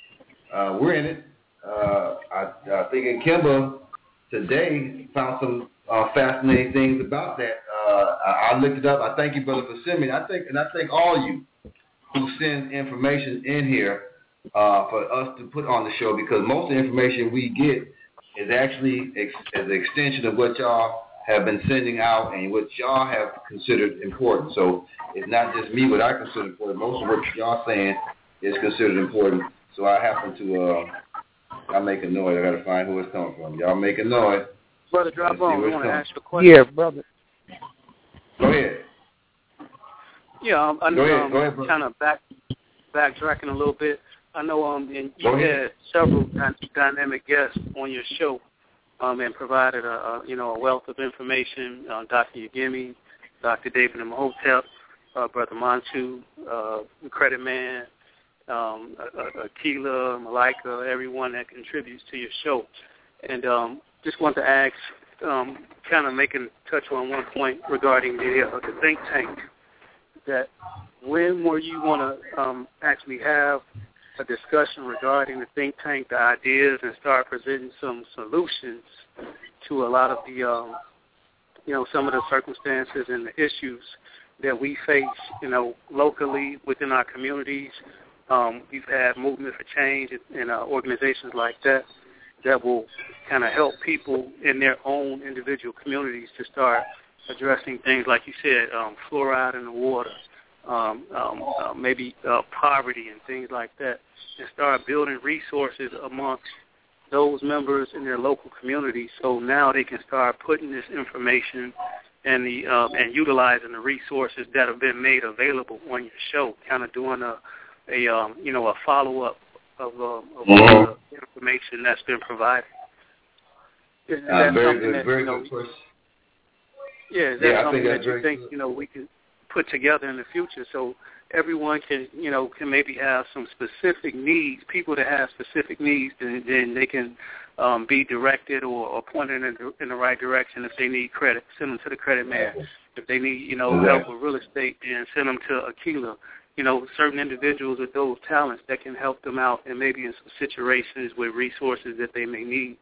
I think Ikemba today found some fascinating things about that. I looked it up. I thank you, brother, for sending me. I thank all you who send information in here for us to put on the show, because most of the information we get is actually as an extension of what y'all have been sending out and what y'all have considered important. So it's not just me what I consider important. Most of what y'all saying is considered important. So I happen to, I make a noise. I got to find who it's coming from. Y'all make a noise. Brother, drop on. I want to ask you a question. Yeah, brother. Go ahead. Yeah, I know. Go ahead, kind of backtracking a little bit. I know and you had several dynamic guests on your show and provided a wealth of information. Dr. Yagimi, Dr. David Imhotep, Brother Mantu, Credit Man, Akila, Malika, everyone that contributes to your show. And just want to ask, kind of touch on one point regarding the think tank, that when were you want to actually have a discussion regarding the think tank, the ideas, and start presenting some solutions to a lot of the, some of the circumstances and the issues that we face, locally within our communities. We've had Movement for Change and organizations like that will kind of help people in their own individual communities to start addressing things like you said, fluoride in the water, maybe poverty and things like that, and start building resources amongst those members in their local communities. So now they can start putting this information and utilizing the resources that have been made available on your show, kind of doing a follow up of the information that's been provided. Is that very something good, very good question. Yeah, is that something that you think we can put together in the future so everyone can maybe have some specific needs, people that have specific needs, and then they can be directed or pointed in the right direction. If they need credit, send them to the credit man. If they need help with real estate, then send them to Akila. Certain individuals with those talents that can help them out and maybe in some situations with resources that they may need.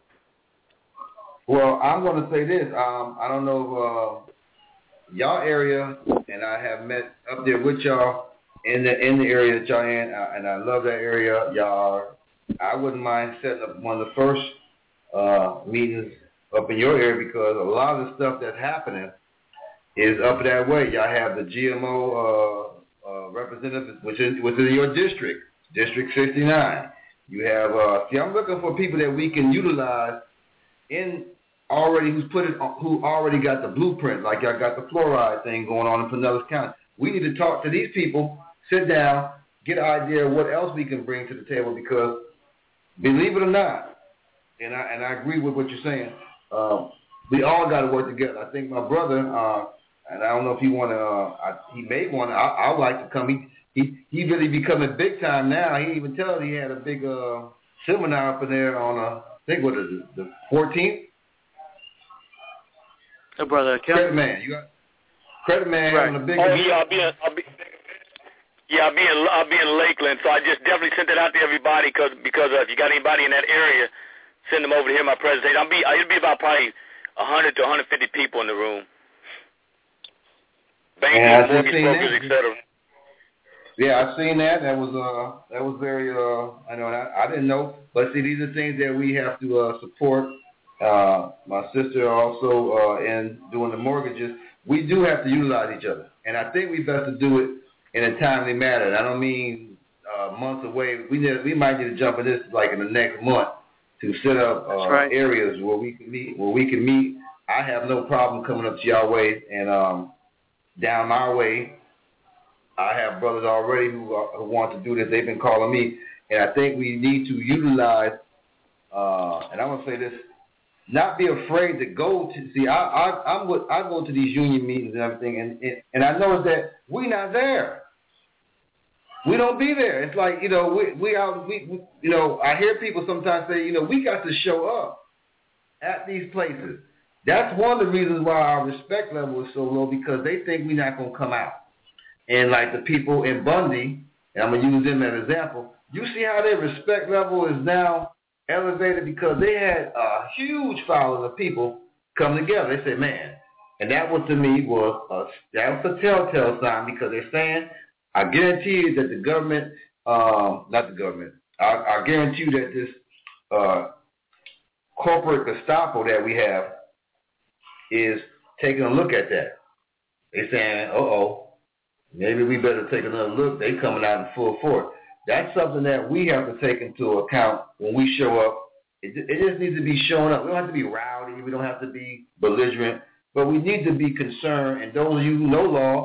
Well, I'm going to say this. I don't know if y'all area, and I have met up there with y'all in the area that y'all in, and I love that area. I wouldn't mind setting up one of the first meetings up in your area, because a lot of the stuff that's happening is up that way. Y'all have the GMO representative, which is within your district, District 69. You have, I'm looking for people that we can utilize who already got the blueprint, like y'all got the fluoride thing going on in Pinellas County. We need to talk to these people, sit down, get an idea of what else we can bring to the table, because believe it or not, and I agree with what you're saying, we all got to work together. I think my brother, and I don't know if he may want to, I'd like to come. He really becoming big time now. He even tell us he had a big seminar up in there on, I think, what is it, the 14th? So, Brother Credit Man. You got Credit Man right. having a big event. I'll be in Lakeland, so I just definitely sent that out to everybody because if you got anybody in that area, send them over to hear my presentation. It'll be about probably 100 to 150 people in the room. Banking, mortgage brokers, etc. Yeah, I've seen that. That was very I know I didn't know, but see, these are things that we have to support. My sister also in doing the mortgages. We do have to utilize each other, and I think we best to do it in a timely manner. And I don't mean months away. We might need to jump in this like in the next month to set up areas where we can meet. I have no problem coming up to y'all way and down my way. I have brothers already who want to do this. They've been calling me, and I think we need to utilize. And I'm gonna say this. Not be afraid to go to see. I go to these union meetings and everything, and I notice that we're not there. We don't be there. It's like we out. I hear people sometimes say we got to show up at these places. That's one of the reasons why our respect level is so low, because they think we're not gonna come out. And like the people in Bundy, and I'm gonna use them as an example. You see how their respect level is now elevated because they had a huge following of people come together. They said, man, and that was to me was a telltale sign, because they're saying, I guarantee you that the government, not the government, I guarantee you that this corporate Gestapo that we have is taking a look at that. They're saying, maybe we better take another look. They coming out in full force. That's something that we have to take into account when we show up. It just needs to be showing up. We don't have to be rowdy. We don't have to be belligerent. But we need to be concerned. And those of you who know law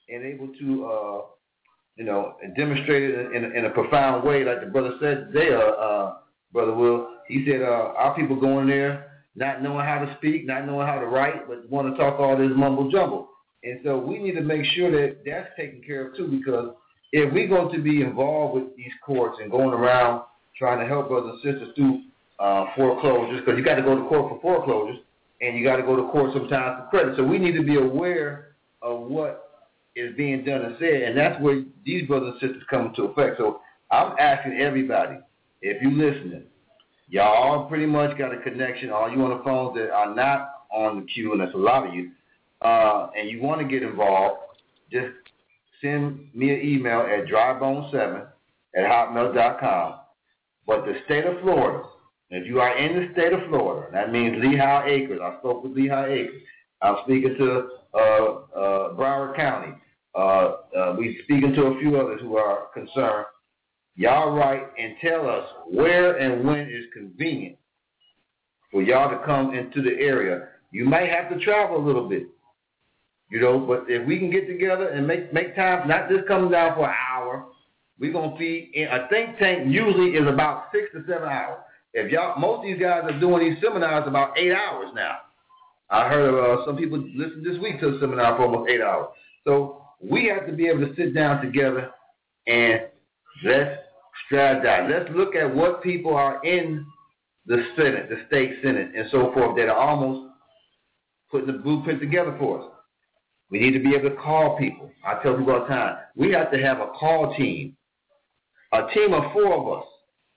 and able to, demonstrate it in a profound way, like the brother said today, Brother Will. He said our people going there not knowing how to speak, not knowing how to write, but want to talk all this mumble jumble. And so we need to make sure that that's taken care of too, because if we're going to be involved with these courts and going around trying to help brothers and sisters through foreclosures, because you got to go to court for foreclosures and you got to go to court sometimes for credit. So we need to be aware of what is being done and said, and that's where these brothers and sisters come into effect. So I'm asking everybody, if you're listening, y'all all pretty much got a connection. All you on the phones that are not on the queue, and that's a lot of you, and you want to get involved, just send me an email at drybone7@hotmail.com. But the state of Florida, if you are in the state of Florida, that means Lehigh Acres. I spoke with Lehigh Acres. I'm speaking to Broward County. We're speaking to a few others who are concerned. Y'all write and tell us where and when is convenient for y'all to come into the area. You might have to travel a little bit, but if we can get together and make time, not just coming down for an hour, we're going to be in a think tank usually is about 6 to 7 hours. If most of these guys are doing these seminars about 8 hours now. I heard of some people listen this week to a seminar for almost 8 hours. So we have to be able to sit down together and let's strategize. Let's look at what people are in the Senate, the state Senate, and so forth that are almost putting the blueprint together for us. We need to be able to call people. I tell people all the time, we have to have a call team, a team of 4 of us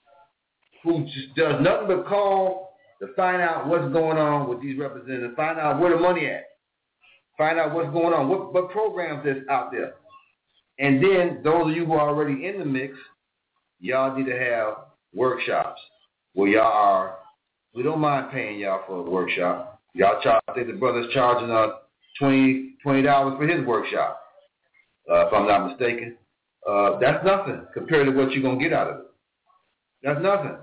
who just does nothing but call to find out what's going on with these representatives, find out where the money at, find out what's going on, what programs is out there. And then those of you who are already in the mix, y'all need to have workshops where y'all are. We don't mind paying y'all for a workshop. Y'all charge, I think the brother's charging us $20 for his workshop, if I'm not mistaken. That's nothing compared to what you're going to get out of it. That's nothing.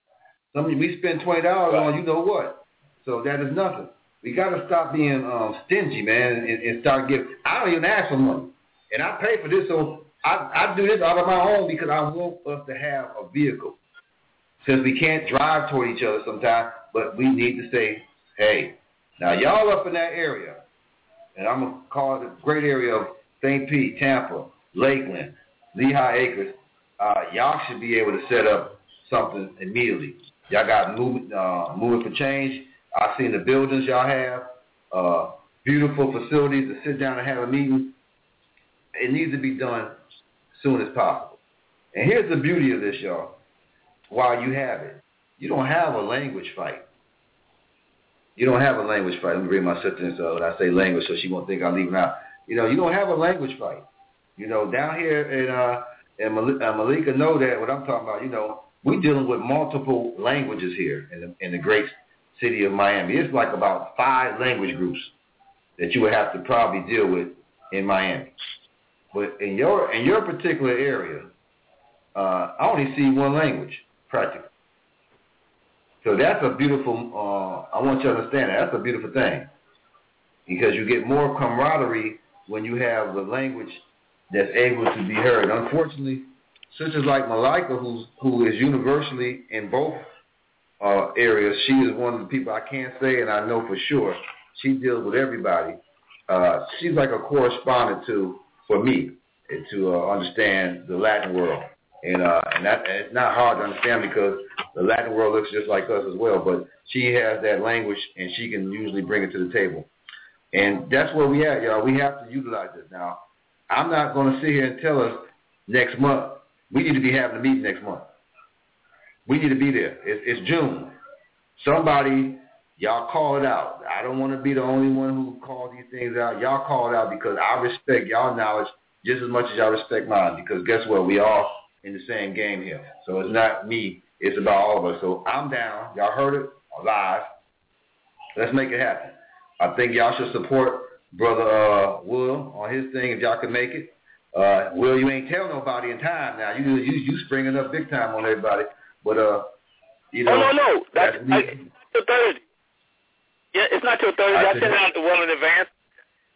We spend $20 on you know what. So that is nothing. We got to stop being stingy, man, and start giving. I don't even ask for money. And I pay for this, so I do this out of my own because I want us to have a vehicle. Since we can't drive toward each other sometimes, but we need to say, hey, now y'all up in that area, and I'm going to call it a great area of St. Pete, Tampa, Lakeland, Lehigh Acres, y'all should be able to set up something immediately. Y'all got moving for change. I've seen the buildings y'all have, beautiful facilities to sit down and have a meeting. It needs to be done as soon as possible. And here's the beauty of this, y'all. While you have it, you don't have a language fight. You don't have a language fight. Let me bring my sister in when I say language so she won't think I'm leaving out. You don't have a language fight. Down here in Malika know that what I'm talking about, we're dealing with multiple languages here in the great city of Miami. It's like about 5 language groups that you would have to probably deal with in Miami. But in your particular area, I only see 1 language, practically. So that's a beautiful, I want you to understand that. That's a beautiful thing. Because you get more camaraderie when you have the language that's able to be heard. Unfortunately, sisters like Malika, who is universally in both areas, she is one of the people I can't say, and I know for sure, she deals with everybody. She's like a correspondent for me to understand the Latin world. And it's not hard to understand because the Latin world looks just like us as well, but she has that language, and she can usually bring it to the table. And that's where we at, y'all. We have to utilize it. Now, I'm not going to sit here and tell us next month. We need to be having a meeting next month. We need to be there. It's June. Somebody, y'all call it out. I don't want to be the only one who calls these things out. Y'all call it out because I respect y'all knowledge just as much as y'all respect mine, because guess what? We all in the same game here. So it's not me. It's about all of us. So I'm down. Y'all heard it live. Let's make it happen. I think y'all should support Brother Will on his thing if y'all can make it. Will, you ain't tell nobody in time now. You springing up big time on everybody. But, Oh, no. That's till Thursday. Yeah, it's not till Thursday. I sent it out to well in advance.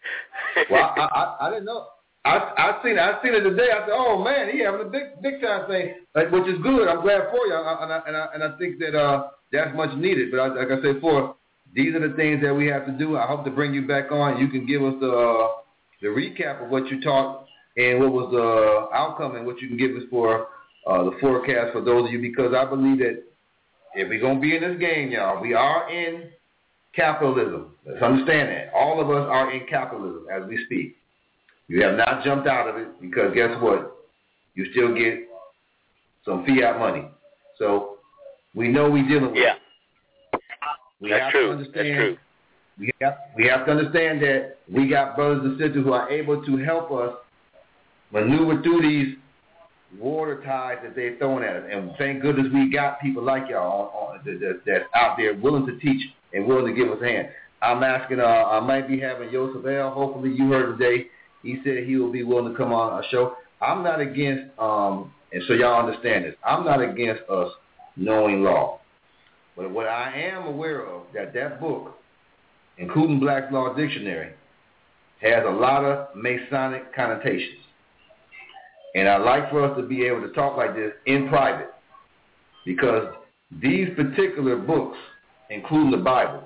Well, I didn't know. I seen it today. I said, oh man, he having a big time thing, which is good. I'm glad for you, and I think that that's much needed. But like I said before, these are the things that we have to do. I hope to bring you back on. You can give us the recap of what you taught and what was the outcome, and what you can give us for the forecast for those of you, because I believe that if we're gonna be in this game, y'all, we are in capitalism. Let's understand that. All of us are in capitalism as we speak. You have not jumped out of it, because guess what? You still get some fiat money. So we know we're dealing with it. That's true. That's true. We have to understand that we got brothers and sisters who are able to help us maneuver through these water tides that they're throwing at us. And thank goodness we got people like y'all that's out there willing to teach and willing to give us a hand. I'm asking, I might be having Yosef L. Hopefully you heard today. He said he will be willing to come on our show. I'm not against, and so y'all understand this, I'm not against us knowing law. But what I am aware of, that book, including Black's Law Dictionary, has a lot of Masonic connotations. And I'd like for us to be able to talk like this in private, because these particular books, including the Bible,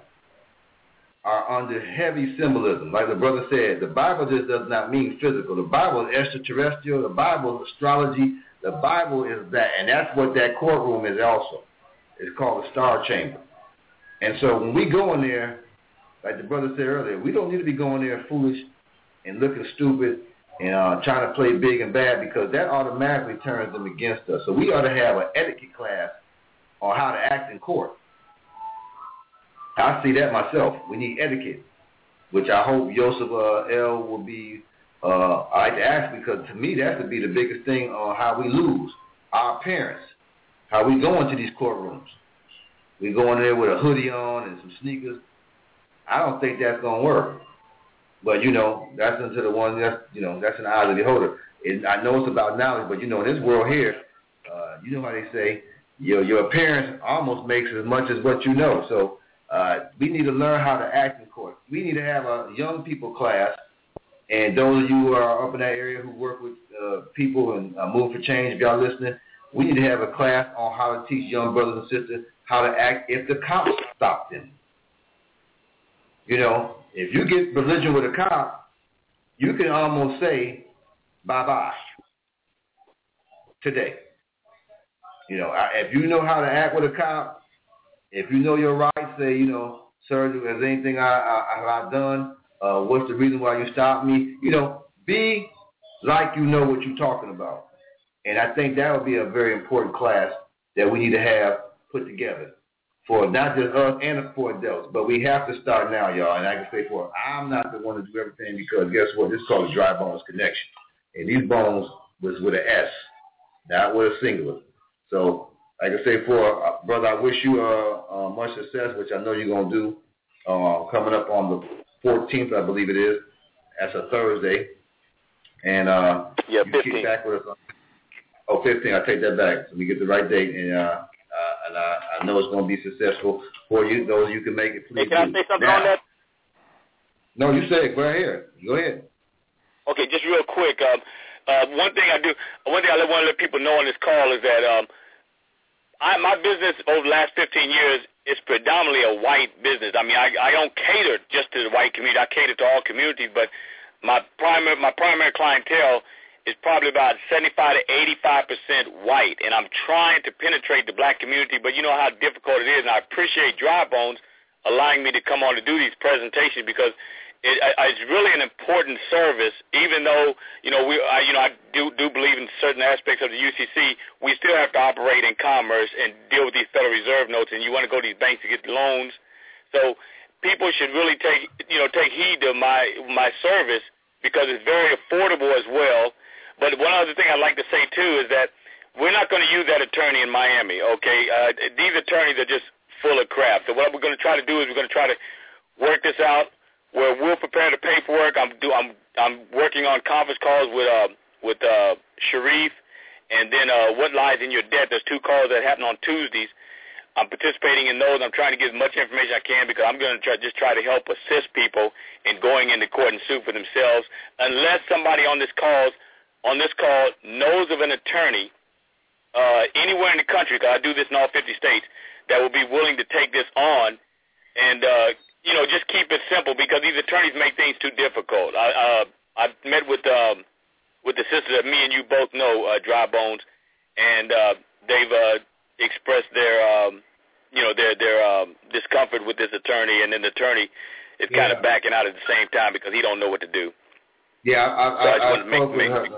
are under heavy symbolism. Like the brother said, the Bible just does not mean physical. The Bible is extraterrestrial. The Bible is astrology. The Bible is that, and that's what that courtroom is also. It's called the Star Chamber. And so when we go in there, like the brother said earlier, we don't need to be going there foolish and looking stupid and trying to play big and bad, because that automatically turns them against us. So we ought to have an etiquette class on how to act in court. I see that myself. We need etiquette, which I hope Yosef L. will be. I like to ask, because to me that would be the biggest thing on how we lose our parents, how we go into these courtrooms. We go in there with a hoodie on and some sneakers. I don't think that's gonna work. But that's into the one that's that's an eye of the beholder. And I know it's about knowledge, but in this world here, you know how they say your appearance almost makes as much as what you know. So. We need to learn how to act in court. We need to have a young people class, and those of you who are up in that area who work with people and Move for Change, if y'all listening, we need to have a class on how to teach young brothers and sisters how to act if the cops stop them. If you get religion with a cop, you can almost say bye-bye today. If you know how to act with a cop, if you know your rights, say, sir, is there anything I've done? What's the reason why you stopped me? Be like you know what you're talking about. And I think that would be a very important class that we need to have put together for not just us and for adults. But we have to start now, y'all. And I can say I'm not the one to do everything, because guess what? This is called a Dry Bones Connection. And these bones was with an S, not with a singular. So, like I say brother, I wish you much success, which I know you're going to do, coming up on the 14th, I believe it is. That's a Thursday. And you 15th. Kick back with us. 15th. I take that back. So we get the right date, and I know it's going to be successful for you. Those you can make it, please. Hey, can I say something on that? No, you say it. Go ahead. Go ahead. Okay, just real quick. One thing I want to let people know on this call is that my business over the last 15 years is predominantly a white business. I mean, I don't cater just to the white community. I cater to all communities, but my primary clientele is probably about 75 to 85% white, and I'm trying to penetrate the black community, but you know how difficult it is, and I appreciate Dry Bones allowing me to come on to do these presentations, because it's really an important service. Even though I do believe in certain aspects of the UCC, we still have to operate in commerce and deal with these Federal Reserve notes. And you want to go to these banks to get loans. So people should really take heed to my service, because it's very affordable as well. But one other thing I'd like to say too is that we're not going to use that attorney in Miami. Okay, these attorneys are just full of crap. So what we're going to try to do is we're going to try to work this out, where we'll prepare the paperwork. I'm working on conference calls with Sharif, and then What Lies in Your Debt. There's 2 calls that happen on Tuesdays. I'm participating in those. I'm trying to get as much information I can because I'm going to try to help assist people in going into court and sue for themselves. Unless somebody on this call knows of an attorney anywhere in the country, because I do this in all 50 states, that will be willing to take this on and just keep it simple, because these attorneys make things too difficult. I met with the sister that me and you both know, Dry Bones, and they've expressed their discomfort with this attorney, and then the attorney is kind of backing out at the same time because he don't know what to do. Yeah, I spoke with her.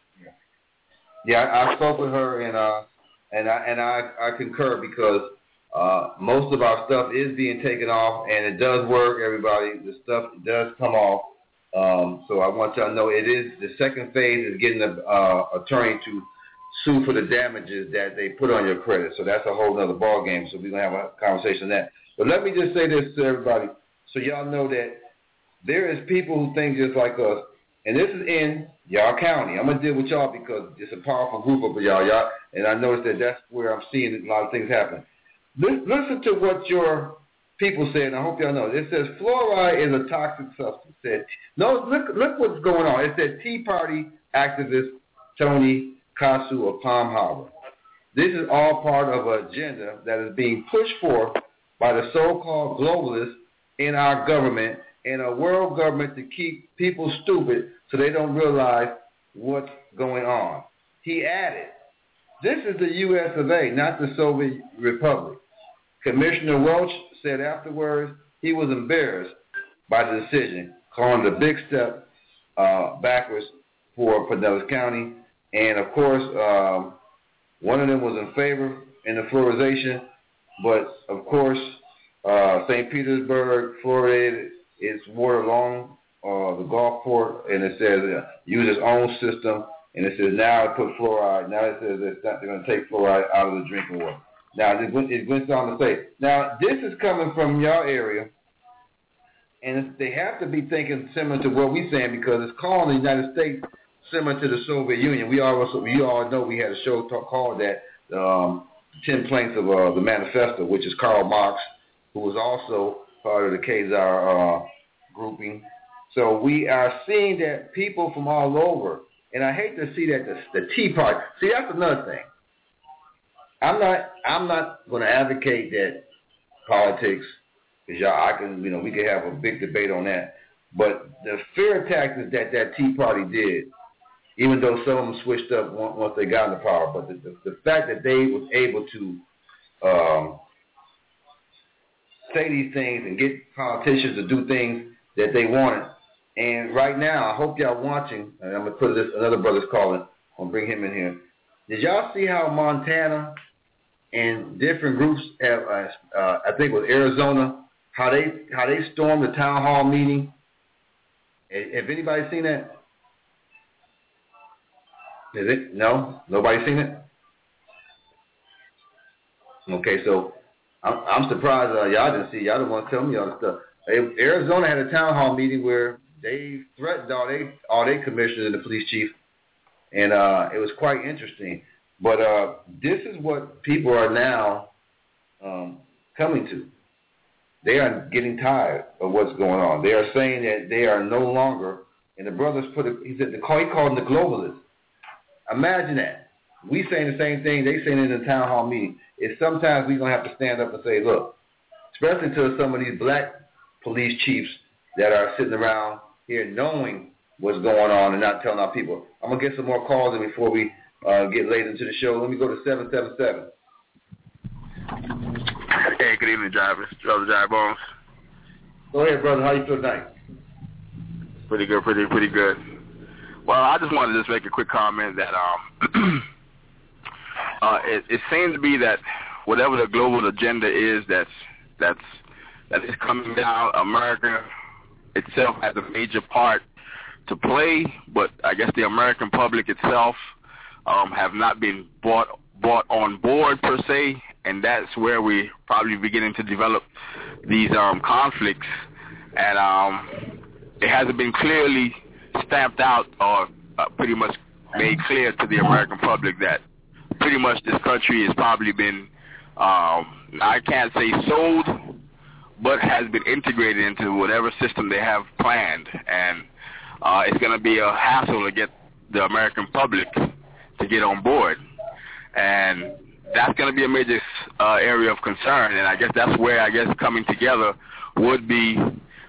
I spoke with her, and I concur, because most of our stuff is being taken off, and it does work. Everybody, the stuff does come off. So I want y'all to know it is the second phase is getting the attorney to sue for the damages that they put on your credit. So that's a whole other ball game. So we're gonna have a conversation on that. But let me just say this to everybody, so y'all know that there is people who think just like us, and this is in y'all county. I'm gonna deal with y'all because it's a powerful group of y'all, and I noticed that that's where I'm seeing a lot of things happen. Listen to what your people say, and I hope y'all know. It says fluoride is a toxic substance. Look what's going on. It said Tea Party activist Tony Kasu of Palm Harbor. This is all part of an agenda that is being pushed forth by the so-called globalists in our government and a world government to keep people stupid so they don't realize what's going on. He added, this is the U.S. of A., not the Soviet Republic. Commissioner Welch said afterwards he was embarrassed by the decision, calling it a big step backwards for Pinellas County. And, of course, one of them was in favor in the fluorization, but, of course, St. Petersburg fluoridated its water along the Gulf Port, and it says use its own system, and it says now it put fluoride. Now it says they're going to take fluoride out of the drinking water. Now, it went on to say, now, this is coming from your area, and they have to be thinking similar to what we're saying, because it's calling the United States similar to the Soviet Union. We all know we had a show called that, 10 Planks of the Manifesto, which is Karl Marx, who was also part of the Khazar grouping. So we are seeing that people from all over, and I hate to see that the Tea Party. See, that's another thing. I'm not going to advocate that politics, because we could have a big debate on that. But the fear tactics that Tea Party did, even though some of them switched up once they got into power, but the fact that they was able to say these things and get politicians to do things that they wanted. And right now, I hope y'all watching, and I'm going to put this, another brother's calling, I'll bring him in here. Did y'all see how Montana and different groups have, I think it was Arizona, how they stormed the town hall meeting? Have anybody seen that? Is it? No? Nobody seen it? Okay, so I'm surprised y'all didn't see. Y'all didn't want to tell me all this stuff. Arizona had a town hall meeting where they threatened all their commissioners and the police chief, and it was quite interesting. But this is what people are now coming to. They are getting tired of what's going on. They are saying that they are no longer, and the brothers he called them the globalists. Imagine that. We saying the same thing, they saying it in the town hall meeting. It's sometimes we're going to have to stand up and say, look, especially to some of these black police chiefs that are sitting around here knowing what's going on and not telling our people. I'm going to get some more calls in before we get late into the show. Let me go to 777. Hey, good evening, drivers. Brother Dry Bones. Go ahead, brother. How you feel tonight? Pretty good, pretty good. Well, I just wanted to just make a quick comment that it seems to be that whatever the global agenda is that is coming down, America itself has a major part to play, but I guess the American public itself have not been brought on board per se, and that's where we probably beginning to develop these conflicts, and it hasn't been clearly stamped out or pretty much made clear to the American public that pretty much this country has probably been I can't say sold, but has been integrated into whatever system they have planned. And it's going to be a hassle to get the American public to get on board. And that's going to be a major area of concern. And I guess that's where, coming together would be,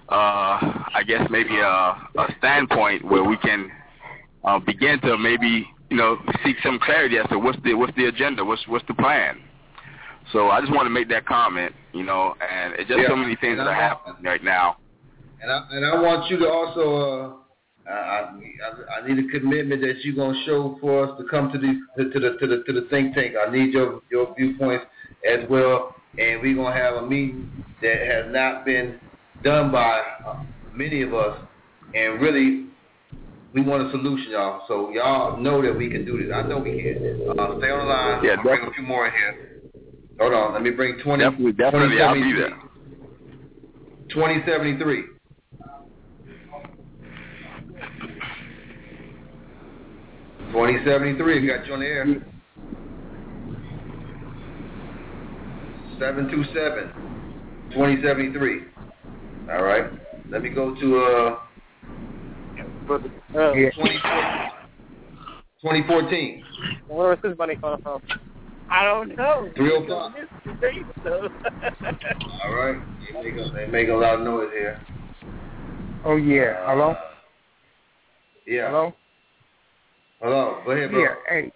maybe a standpoint where we can begin to maybe, seek some clarity as to what's the agenda, what's the plan. So I just want to make that comment, and it's just so many things that are happening right now. And I want you to also, I need a commitment that you're gonna show for us to come to the think tank. I need your viewpoints as well, and we're gonna have a meeting that has not been done by many of us, and really we want a solution, y'all. So y'all know that we can do this. I know we can. Stay on the line. Yeah, I'll bring a few more in here. Hold on, let me bring 20. Definitely, I'll be there. 2073. Got you on the air. 727-2073. All right. Let me go to 2014. Where is this money coming from? I don't know. 3:05. All right. They make a lot of noise here. Oh, yeah. Hello? Yeah. Hello? Hello. Go ahead, bro. Yeah, hey.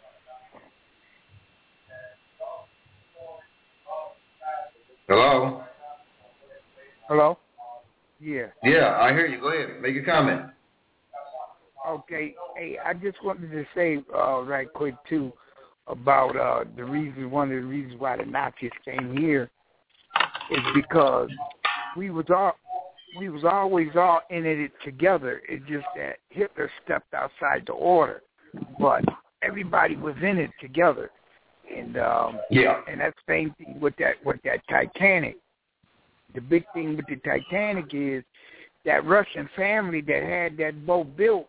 Hello? Hello? Yeah. Yeah, I hear you. Go ahead. Make a comment. Okay. Hey, I just wanted to say right quick, too, about one of the reasons why the Nazis came here is because we was always all in it together. It's just that Hitler stepped outside the order, but everybody was in it together. And and that same thing with that Titanic. The big thing with the Titanic is that Russian family that had that boat built.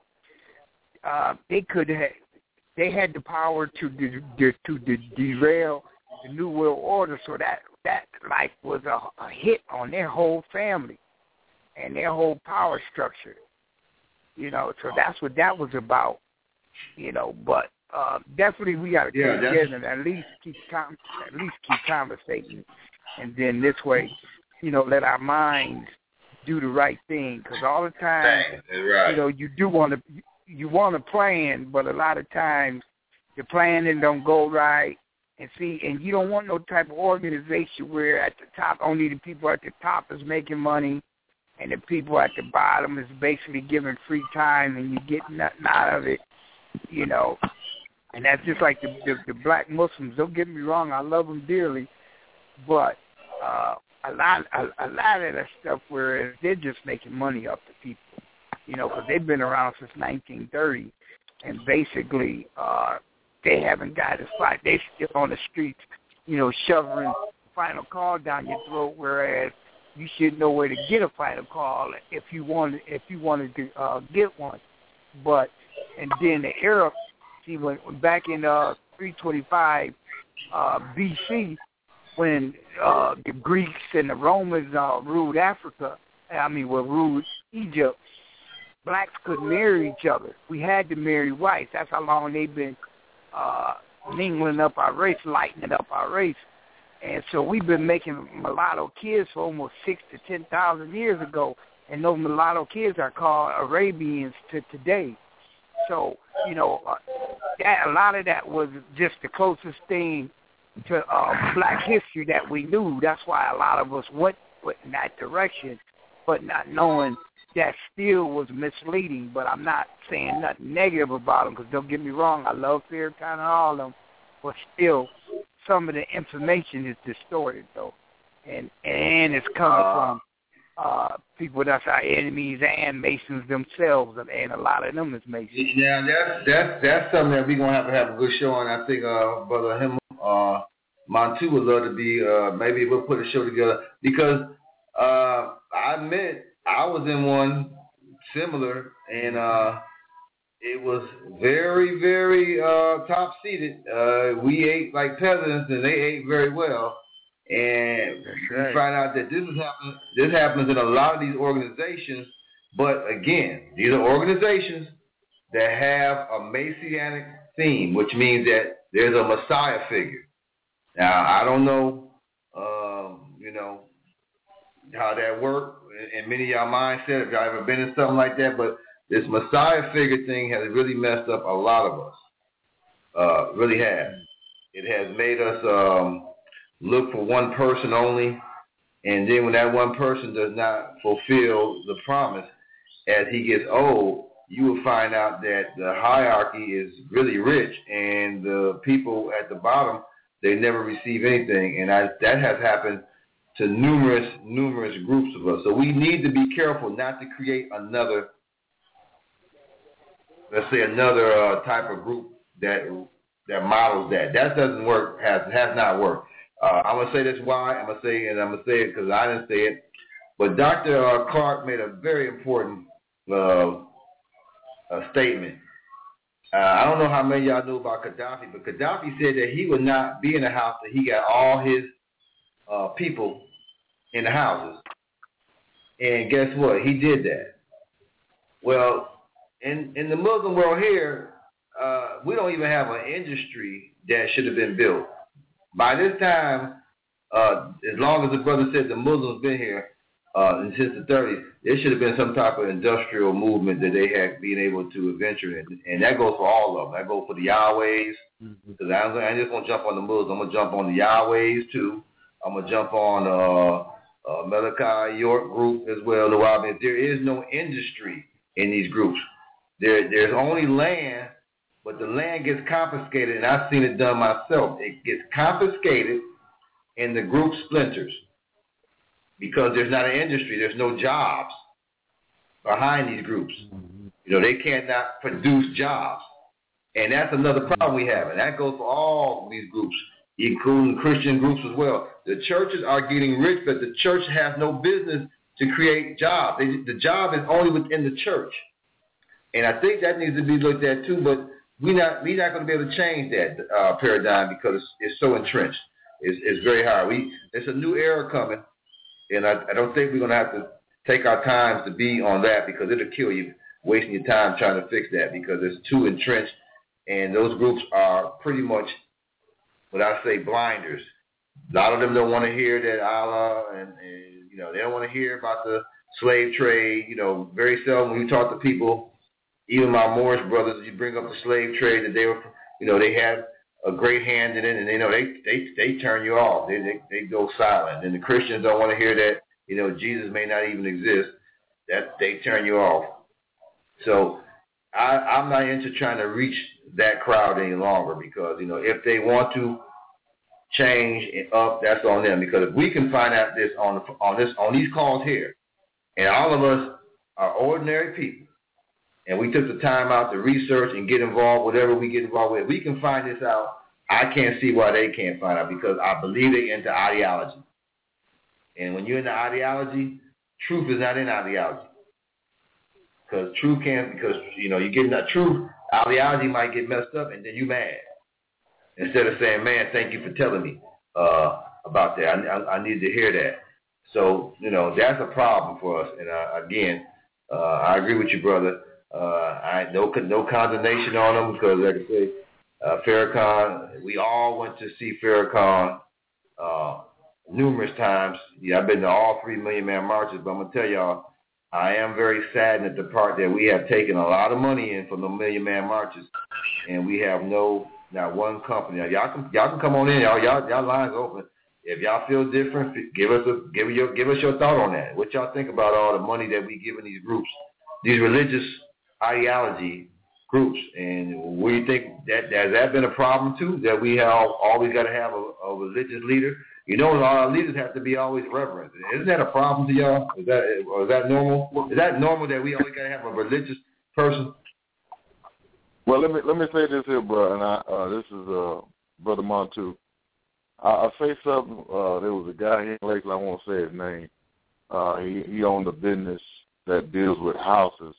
They had the power to derail the New World Order, so that was a hit on their whole family and their whole power structure. So that's what that was about. But definitely we got to come together and at least keep conversating, and then this way, let our minds do the right thing, because all the time, you do want to. You want to plan, but a lot of times the planning don't go right. And you don't want no type of organization where at the top, only the people at the top is making money and the people at the bottom is basically giving free time and you get nothing out of it, And that's just like the black Muslims. Don't get me wrong, I love them dearly, but a lot of that stuff where they're just making money off the people. Because they've been around since 1930, and basically they haven't got a spot. They still on the streets, shoving final call down your throat, whereas you should know where to get a final call if you wanted to get one. And then the Arab, when back in 325 BC, when the Greeks and the Romans ruled Africa, ruled Egypt. Blacks couldn't marry each other. We had to marry whites. That's how long they've been mingling up our race, lightening up our race. And so we've been making mulatto kids for almost 6,000 to 10,000 years ago, and those mulatto kids are called Arabians to today. So, a lot of that was just the closest thing to black history that we knew. That's why a lot of us went in that direction, but not knowing that still was misleading. But I'm not saying nothing negative about them, because don't get me wrong, I love Farrakhan and all of them, but still some of the information is distorted, though. And it's coming from people that's our enemies and Masons themselves, and a lot of them is Masons. Yeah, that's something that we're going to have a good show on. I think Brother Him, Montu would love to be, maybe we'll put a show together, because I admit I was in one similar, and it was very, very top-seated. We ate like peasants, and they ate very well. And you find out that this happens in a lot of these organizations. But again, these are organizations that have a Messianic theme, which means that there's a Messiah figure. Now, I don't know, how that works in many of y'all mindset, if y'all ever been in something like that, but this Messiah figure thing has really messed up a lot of us. Really has. It has made us look for one person only, and then when that one person does not fulfill the promise, as he gets old, you will find out that the hierarchy is really rich, and the people at the bottom, they never receive anything, and that has happened to numerous groups of us. So we need to be careful not to create another, let's say, another type of group that models that. That doesn't work, has not worked. I'm going to say this why, I'm going to say it because I didn't say it, but Dr. Clark made a very important statement. I don't know how many of y'all knew about Gaddafi, but Gaddafi said that he would not be in the house that he got all his people in the houses. And guess what? He did that. Well, in the Muslim world here, we don't even have an industry that should have been built. By this time, as long as the brother said the Muslims been here since the 30s, there should have been some type of industrial movement that they had been able to venture in. And that goes for all of them. That goes for the Yahwehs, because I ain't just going to jump on the Muslims. I'm going to jump on the Yahwehs too. I'm going to jump on Malachi York group as well. There is no industry in these groups. There's only land, but the land gets confiscated, and I've seen it done myself. It gets confiscated, and the group splinters because there's not an industry. There's no jobs behind these groups. They cannot produce jobs, and that's another problem we have, and that goes for all these groups, including Christian groups as well. The churches are getting rich, but the church has no business to create jobs. The job is only within the church. And I think that needs to be looked at too, but we're not going to be able to change that paradigm because it's so entrenched. It's very hard. There's a new era coming, and I don't think we're going to have to take our time to be on that because it'll kill you, wasting your time trying to fix that because it's too entrenched, and those groups are pretty much what I say blinders. A lot of them don't want to hear that Allah, and they don't want to hear about the slave trade. Very seldom when you talk to people, even my Moorish brothers, you bring up the slave trade that they were, they had a great hand in it, and they turn you off. They go silent. And the Christians don't want to hear that, Jesus may not even exist. That they turn you off. So I'm not into trying to reach that crowd any longer because, if they want to change it up, that's on them. Because if we can find out this on these calls here, and all of us are ordinary people, and we took the time out to research and get involved, whatever we get involved with, we can find this out. I can't see why they can't find out because I believe they're into ideology. And when you're into ideology, truth is not in ideology. Because you get that truth, ideology might get messed up and then you mad. Instead of saying, man, thank you for telling me about that. I need to hear that. So, that's a problem for us. And again, I agree with you, brother. No condemnation on them because, like I say, Farrakhan, we all went to see Farrakhan numerous times. Yeah, I've been to all 3 Million Man marches, but I'm going to tell y'all, I am very saddened at the part that we have taken a lot of money in from the Million Man marches, and we have not one company. Now, y'all can come on in. Y'all lines open. If y'all feel different, give us your thought on that. What y'all think about all the money that we give in these groups, these religious ideology groups, and what do you think has that been a problem too? That we have always got to have a religious leader. Our leaders have to be always reverent. Isn't that a problem to y'all? Is that normal? Is that normal that we always got to have a religious person? Well, let me say this here, bro, and this is Brother Montu. I'll say something. There was a guy here in Lakeland, I won't say his name. He owned a business that deals with houses,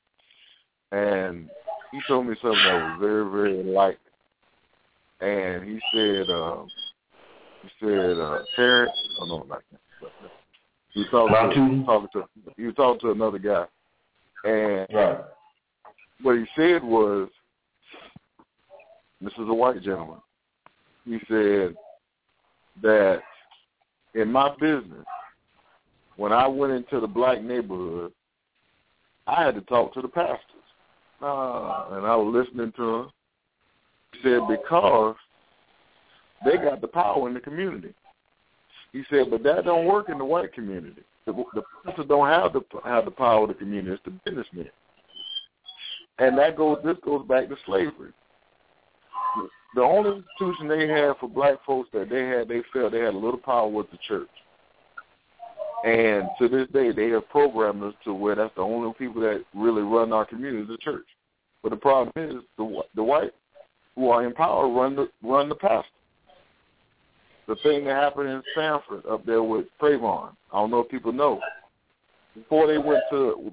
and he told me something that was very, very enlightening. And he said, You said Terrence. Oh no, not that. You were talking to another guy, and what he said was, this is a white gentleman. He said that in my business, when I went into the black neighborhood, I had to talk to the pastors, and I was listening to him. He said because they got the power in the community. He said, but that don't work in the white community. The pastors don't have the power of the community. It's the businessmen. And this goes back to slavery. The only institution they had for black folks that they felt they had a little power was the church. And to this day, they have programmed us to where that's the only people that really run our community, the church. But the problem is the white who are in power run the pastor. The thing that happened in Sanford up there with Trayvon, I don't know if people know. Before they went to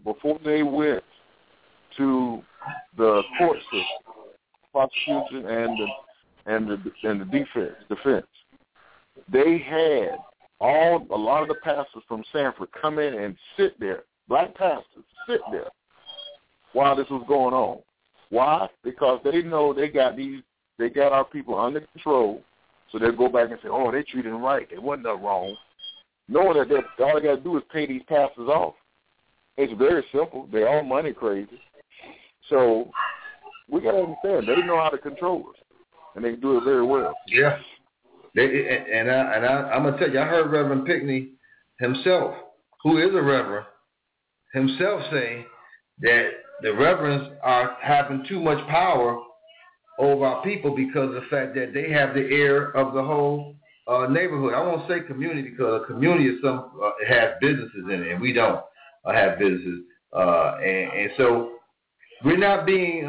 the court system, prosecution and the defense, they had a lot of the pastors from Sanford come in and sit there, black pastors sit there while this was going on. Why? Because they know they got our people under control. So they'll go back and say, oh, they treated them right. There wasn't nothing wrong. Knowing that all they got to do is pay these pastors off. It's very simple. They're all money crazy. So we got to understand, they know how to control us, and they do it very well. Yeah. I'm going to tell you, I heard Reverend Pinckney himself, who is a reverend, himself say that the reverends are having too much power over our people because of the fact that they have the air of the whole neighborhood. I won't say community because a community is it has businesses in it, and we don't have businesses. And so we're not being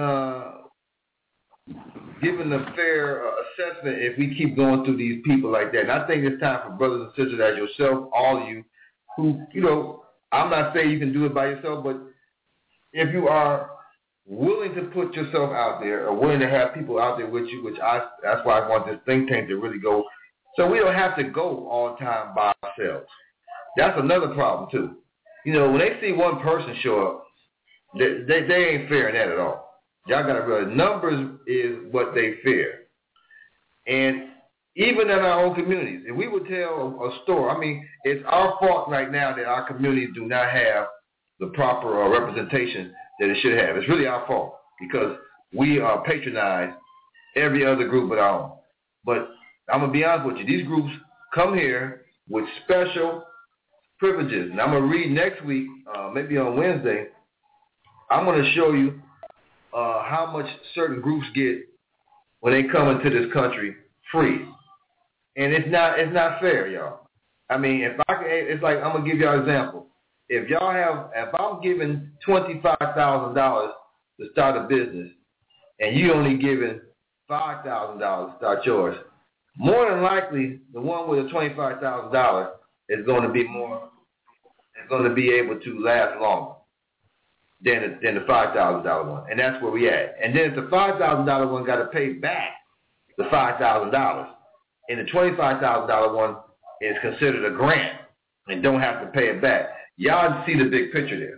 given a fair assessment if we keep going through these people like that. And I think it's time for brothers and sisters as yourself, all of you, who, I'm not saying you can do it by yourself, but if you are willing to put yourself out there or willing to have people out there with you, that's why I want this think tank to really go, so we don't have to go all the time by ourselves. That's another problem, too. When they see one person show up, they ain't fearing that at all. Y'all got to realize numbers is what they fear. And even in our own communities, if we would tell a store, it's our fault right now that our communities do not have the proper representation that it should have. It's really our fault because we patronize every other group but our own. But I'm going to be honest with you. These groups come here with special privileges. And I'm going to read next week, maybe on Wednesday, I'm going to show you how much certain groups get when they come into this country free. And it's not fair, y'all. It's like, I'm going to give y'all an example. If I'm giving $25,000 to start a business and you only giving $5,000 to start yours, more than likely the one with the $25,000 is going to be able to last longer than the $5,000 one. And that's where we at. And then if the $5,000 one got to pay back the $5,000, and the $25,000 one is considered a grant and don't have to pay it back. Y'all see the big picture there.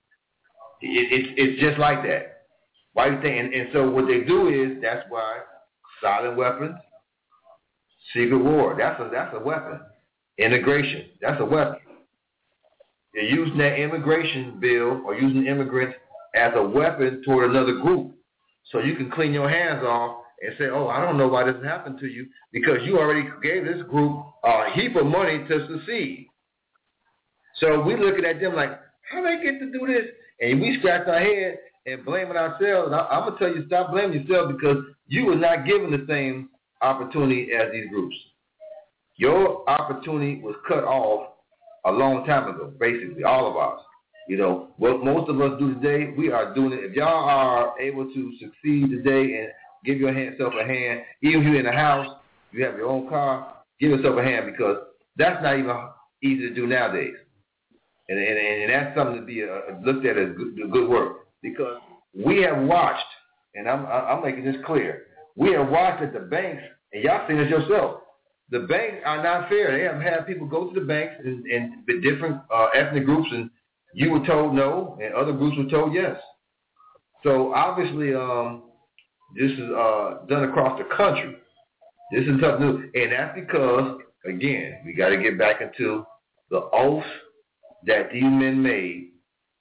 It's just like that. Why do you think? And so what they do is, that's why silent weapons, secret war, that's a weapon. Integration, that's a weapon. You're using that immigration bill or using immigrants as a weapon toward another group so you can clean your hands off and say, oh, I don't know why this happened to you because you already gave this group a heap of money to succeed. So we looking at them like, how they get to do this? And we scratch our head and blaming ourselves. I'm going to tell you, stop blaming yourself because you were not given the same opportunity as these groups. Your opportunity was cut off a long time ago, basically, all of us. What most of us do today, we are doing it. If y'all are able to succeed today and give yourself a hand, even if you're in a house, you have your own car, give yourself a hand because that's not even easy to do nowadays. And that's something to be looked at as good work because we have watched, and I'm making this clear, we have watched at the banks, and y'all seen it yourself. the banks are not fair. They have had people go to the banks and the different ethnic groups, and you were told no, and other groups were told yes. So obviously, this is done across the country. This is tough news, and that's because, again, we got to get back into the oaths that these men made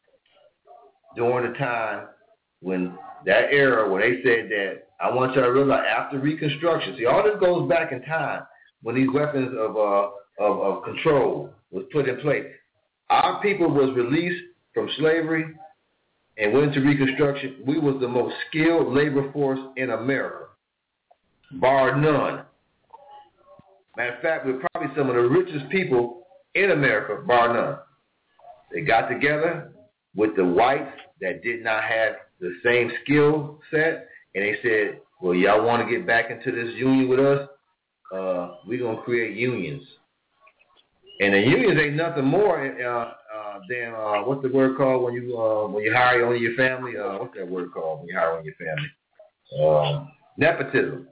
during the time when that era when they said that, I want y'all to realize after Reconstruction, see, all this goes back in time when these weapons of control was put in place. Our people was released from slavery and went into Reconstruction. We was the most skilled labor force in America, bar none. Matter of fact, we're probably some of the richest people in America, bar none. They got together with the whites that did not have the same skill set, and they said, well, y'all want to get back into this union with us? We're going to create unions. And the unions ain't nothing more than, what's the word called when you hire only your family? What's that word called when you hire only your family? Nepotism.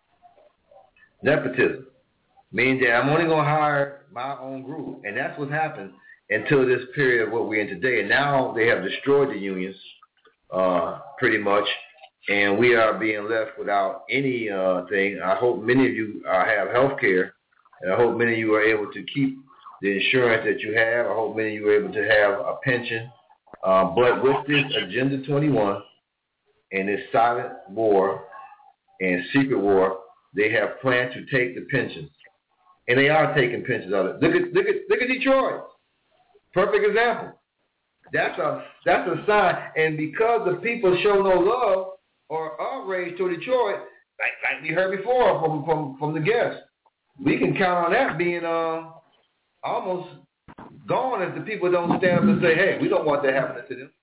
Nepotism. Meaning that I'm only going to hire my own group. And that's what happened until this period of what we're in today. And now they have destroyed the unions pretty much. And we are being left without anything. I hope many of you have health care. And I hope many of you are able to keep the insurance that you have. I hope many of you are able to have a pension. But with this Agenda 21 and this silent war and secret war, they have planned to take the pensions. And they are taking pensions out of it. Look at Detroit. Perfect example. That's a sign. And because the people show no love or outrage to Detroit, like we heard before from the guests, we can count on that being almost gone if the people don't stand up and say, hey, we don't want that happening to them.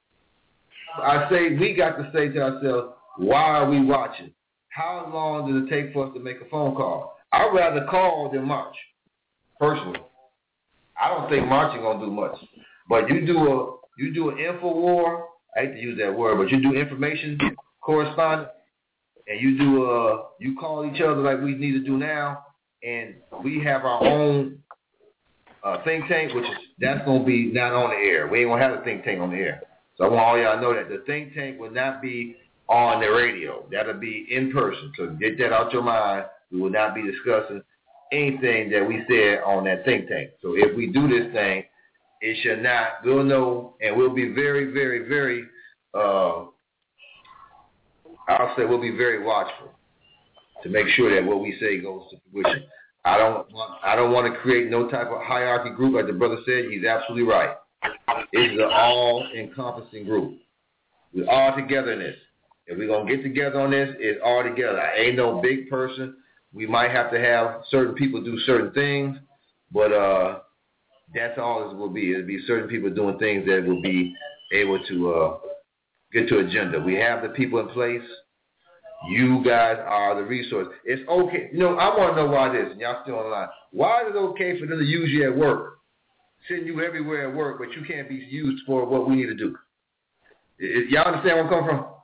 I say we got to say to ourselves, why are we watching? How long does it take for us to make a phone call? I'd rather call than march, personally. I don't think marching gonna do much. But you do an info war, I hate to use that word, but you do information correspondence, and you call each other like we need to do now, and we have our own think tank, that's going to be not on the air. We ain't going to have a think tank on the air. So I want all y'all to know that the think tank will not be on the radio. That'll be in person. So get that out your mind. We will not be discussing anything that we said on that think tank. So if we do this thing, it should not, we'll know, and we'll be very, very, very, I'll say we'll be very watchful to make sure that what we say goes to fruition. I don't want to create no type of hierarchy group, like the brother said. He's absolutely right. It's an all-encompassing group. We're all together in this. If we're going to get together on this, it's all together. I ain't no big person. We might have to have certain people do certain things, but that's all it will be. It'll be certain people doing things that will be able to get to agenda. We have the people in place. You guys are the resource. It's okay. I want to know why this, and y'all still on the line. Why is it okay for them to use you at work, send you everywhere at work, but you can't be used for what we need to do? Y'all understand where I'm coming from?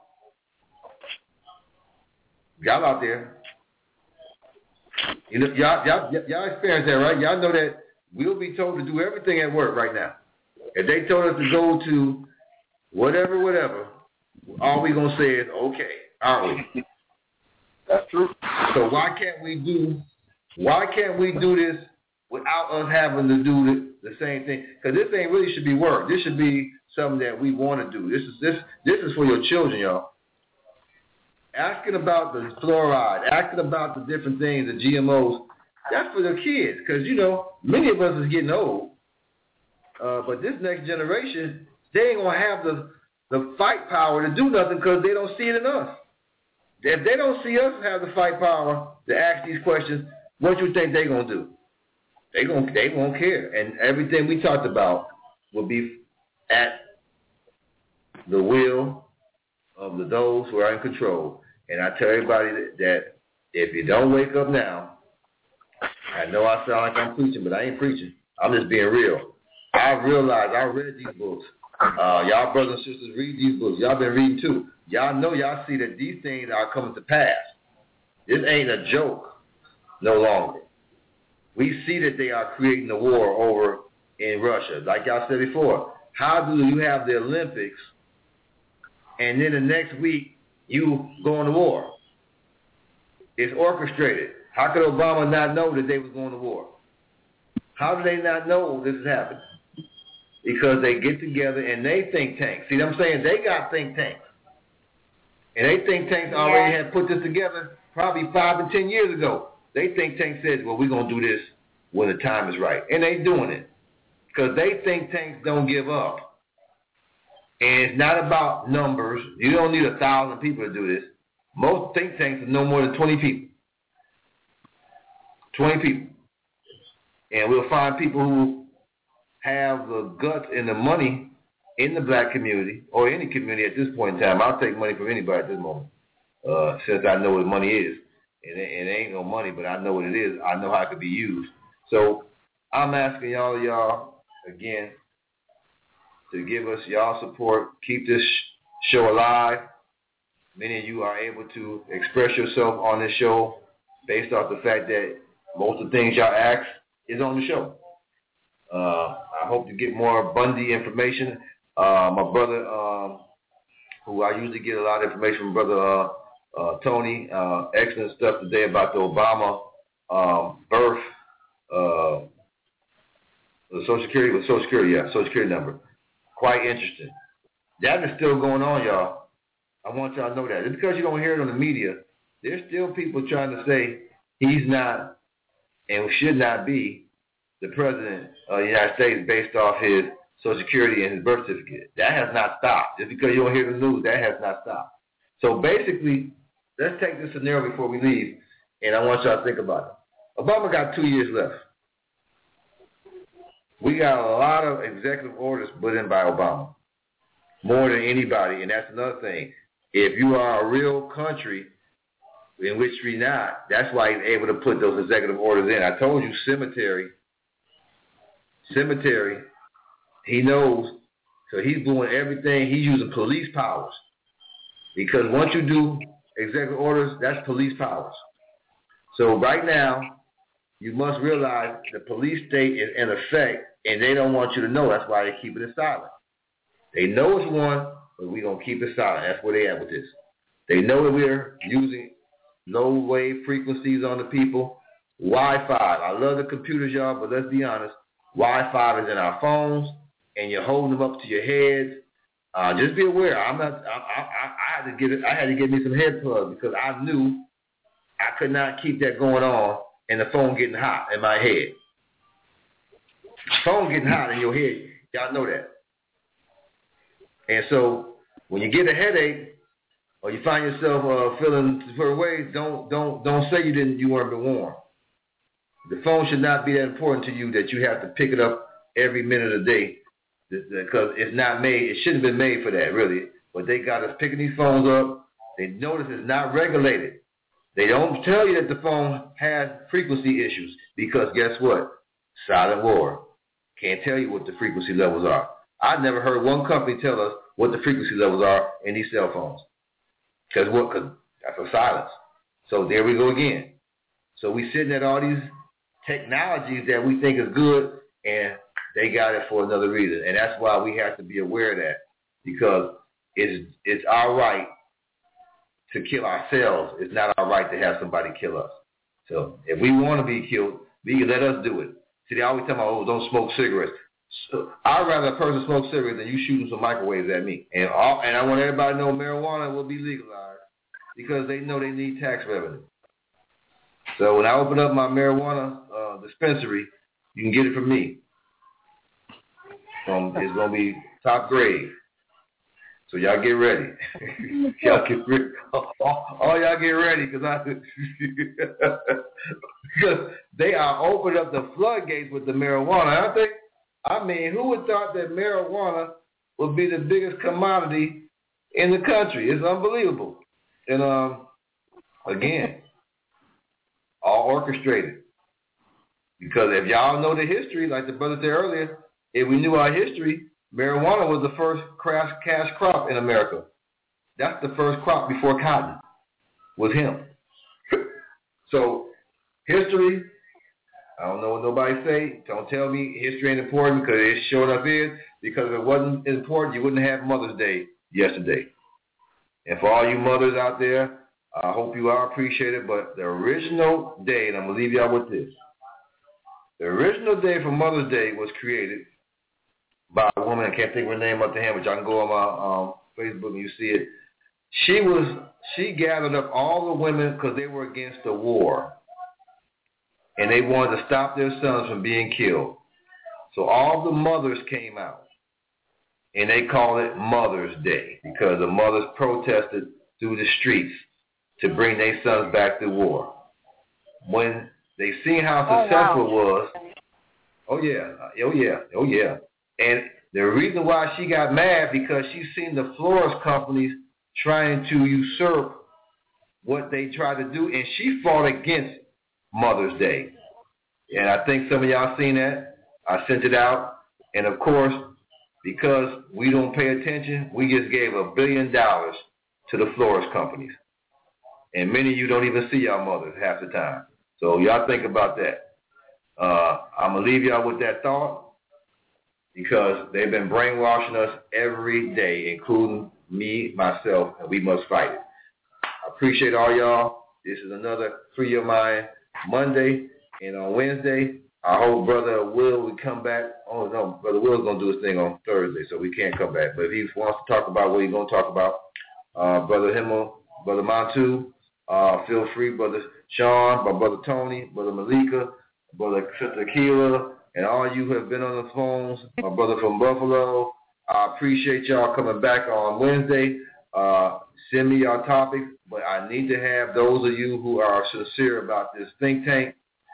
Y'all out there. Y'all experience that, right? Y'all know that we'll be told to do everything at work right now. If they told us to go to whatever, all we going to say is, okay, aren't we? That's true. So why can't we do this without us having to do the same thing? Because this ain't really should be work. This should be something that we want to do. This is for your children, y'all. Asking about the fluoride, asking about the different things, the GMOs, that's for the kids. Because, many of us is getting old. But this next generation, they ain't going to have the fight power to do nothing because they don't see it in us. If they don't see us have the fight power to ask these questions, what do you think they're going to do? They won't care. And everything we talked about will be at the will of those who are in control. And I tell everybody that if you don't wake up now, I know I sound like I'm preaching, but I ain't preaching. I'm just being real. I realized I read these books. Y'all brothers and sisters read these books. Y'all been reading too. Y'all know, y'all see that these things are coming to pass. This ain't a joke no longer. We see that they are creating a war over in Russia. Like y'all said before, how do you have the Olympics and then the next week you go on to war? It's orchestrated. How could Obama not know that they was going to war? How do they not know this is happening? Because they get together and they think tanks. See what I'm saying? They got think tanks. And they think tanks already had put this together probably 5 and 10 years ago. They think tank says, well, we're going to do this when the time is right. And they doing it. Because they think tanks don't give up. And it's not about numbers. You don't need 1,000 people to do this. Most think tanks are no more than 20 people. 20 people. And we'll find people who have the guts and the money in the black community or any community at this point in time. I'll take money from anybody at this moment since I know what money is. And it ain't no money, but I know what it is. I know how it could be used. So I'm asking y'all again to give us y'all support. Keep this show alive. Many of you are able to express yourself on this show based off the fact that most of the things y'all ask is on the show. I hope to get more Bundy information. My brother, who I usually get a lot of information from, Brother Tony, excellent stuff today about the Obama birth, the Social Security number. Quite interesting. That is still going on, y'all. I want y'all to know that. Just because you don't hear it on the media, there's still people trying to say he's not and should not be the president of the United States based off his Social Security and his birth certificate. That has not stopped. Just because you don't hear the news, that has not stopped. So basically, let's take this scenario before we leave, and I want y'all to think about it. Obama got 2 years left. We got a lot of executive orders put in by Obama, more than anybody, and that's another thing. If you are a real country, in which we're not, that's why he's able to put those executive orders in. I told you, cemetery, he knows, so he's doing everything. He's using police powers. Because once you do executive orders, that's police powers. So right now, you must realize the police state is in effect, and they don't want you to know. That's why they keep it silent. They know it's one, but we're going to keep it silent. That's where they at with this. They know that we're using low-wave frequencies on the people. Wi-Fi. I love the computers, y'all, but let's be honest. Wi-Fi is in our phones, and you're holding them up to your heads. Just be aware. I had to get me some head plugs because I knew I could not keep that going on and the phone getting hot in my head. Phone getting hot in your head. Y'all know that. And so when you get a headache or you find yourself feeling certain ways, don't say you weren't been warned. The phone should not be that important to you that you have to pick it up every minute of the day because it's not made. It shouldn't have been made for that, really. But they got us picking these phones up. They notice it's not regulated. They don't tell you that the phone has frequency issues because guess what? Silent war. Can't tell you what the frequency levels are. I've never heard one company tell us what the frequency levels are in these cell phones. Because that's a silence. So there we go again. So we sitting at all these technologies that we think is good, and they got it for another reason. And that's why we have to be aware of that because it's our right to kill ourselves. It's not our right to have somebody kill us. So if we want to be killed, let us do it. See, they always tell me, don't smoke cigarettes. So I'd rather a person smoke cigarettes than you shooting some microwaves at me. And I want everybody to know marijuana will be legalized because they know they need tax revenue. So when I open up my marijuana dispensary, you can get it from me. It's going to be top grade. So y'all get ready. Y'all get ready. All y'all get ready because they are opening up the floodgates with the marijuana, aren't they? I mean, who would thought that marijuana would be the biggest commodity in the country? It's unbelievable. And again, all orchestrated. Because if y'all know the history, like the brother said earlier, if we knew our history, marijuana was the first cash crop in America. That's the first crop before cotton was hemp. So history, I don't know what nobody say. Don't tell me history ain't important, because it sure enough is. Because if it wasn't important, you wouldn't have Mother's Day yesterday. And for all you mothers out there, I hope you all appreciate it. But the original day, and I'm going to leave y'all with this. The original day for Mother's Day was created by a woman. I can't think of her name up to hand, but y'all can go on my Facebook and you see it. She gathered up all the women because they were against the war. And they wanted to stop their sons from being killed. So all the mothers came out. And they called it Mother's Day because the mothers protested through the streets to bring their sons back to war. When they seen how successful it was, oh yeah. And the reason why she got mad, because she seen the florist companies trying to usurp what they tried to do, and she fought against Mother's Day. And I think some of y'all seen that. I sent it out. And of course, because we don't pay attention, we just gave $1 billion to the florist companies. And many of you don't even see y'all mothers half the time. So y'all think about that. I'm going to leave y'all with that thought, because they've been brainwashing us every day, including me, myself, and we must fight it. I appreciate all y'all. This is another Free Your Mind Monday. And on Wednesday, I hope Brother Will will come back. Oh, no, Brother Will's going to do his thing on Thursday, so we can't come back. But if he wants to talk about what he's going to talk about, Brother Himmel, Brother Montu, feel free, Brother Sean, my Brother Tony, Brother Malika, Brother Sister Keela, and all you who have been on the phones, my brother from Buffalo. I appreciate y'all coming back on Wednesday. Send me your topics, but I need to have those of you who are sincere about this think tank.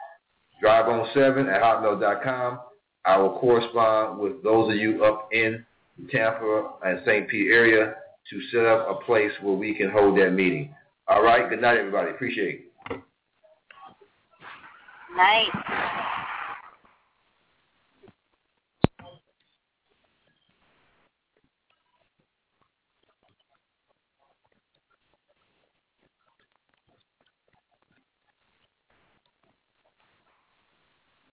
driveon7@hotmail.com. I will correspond with those of you up in Tampa and St. Pete area to set up a place where we can hold that meeting. All right. Good night, everybody. Appreciate it. Night.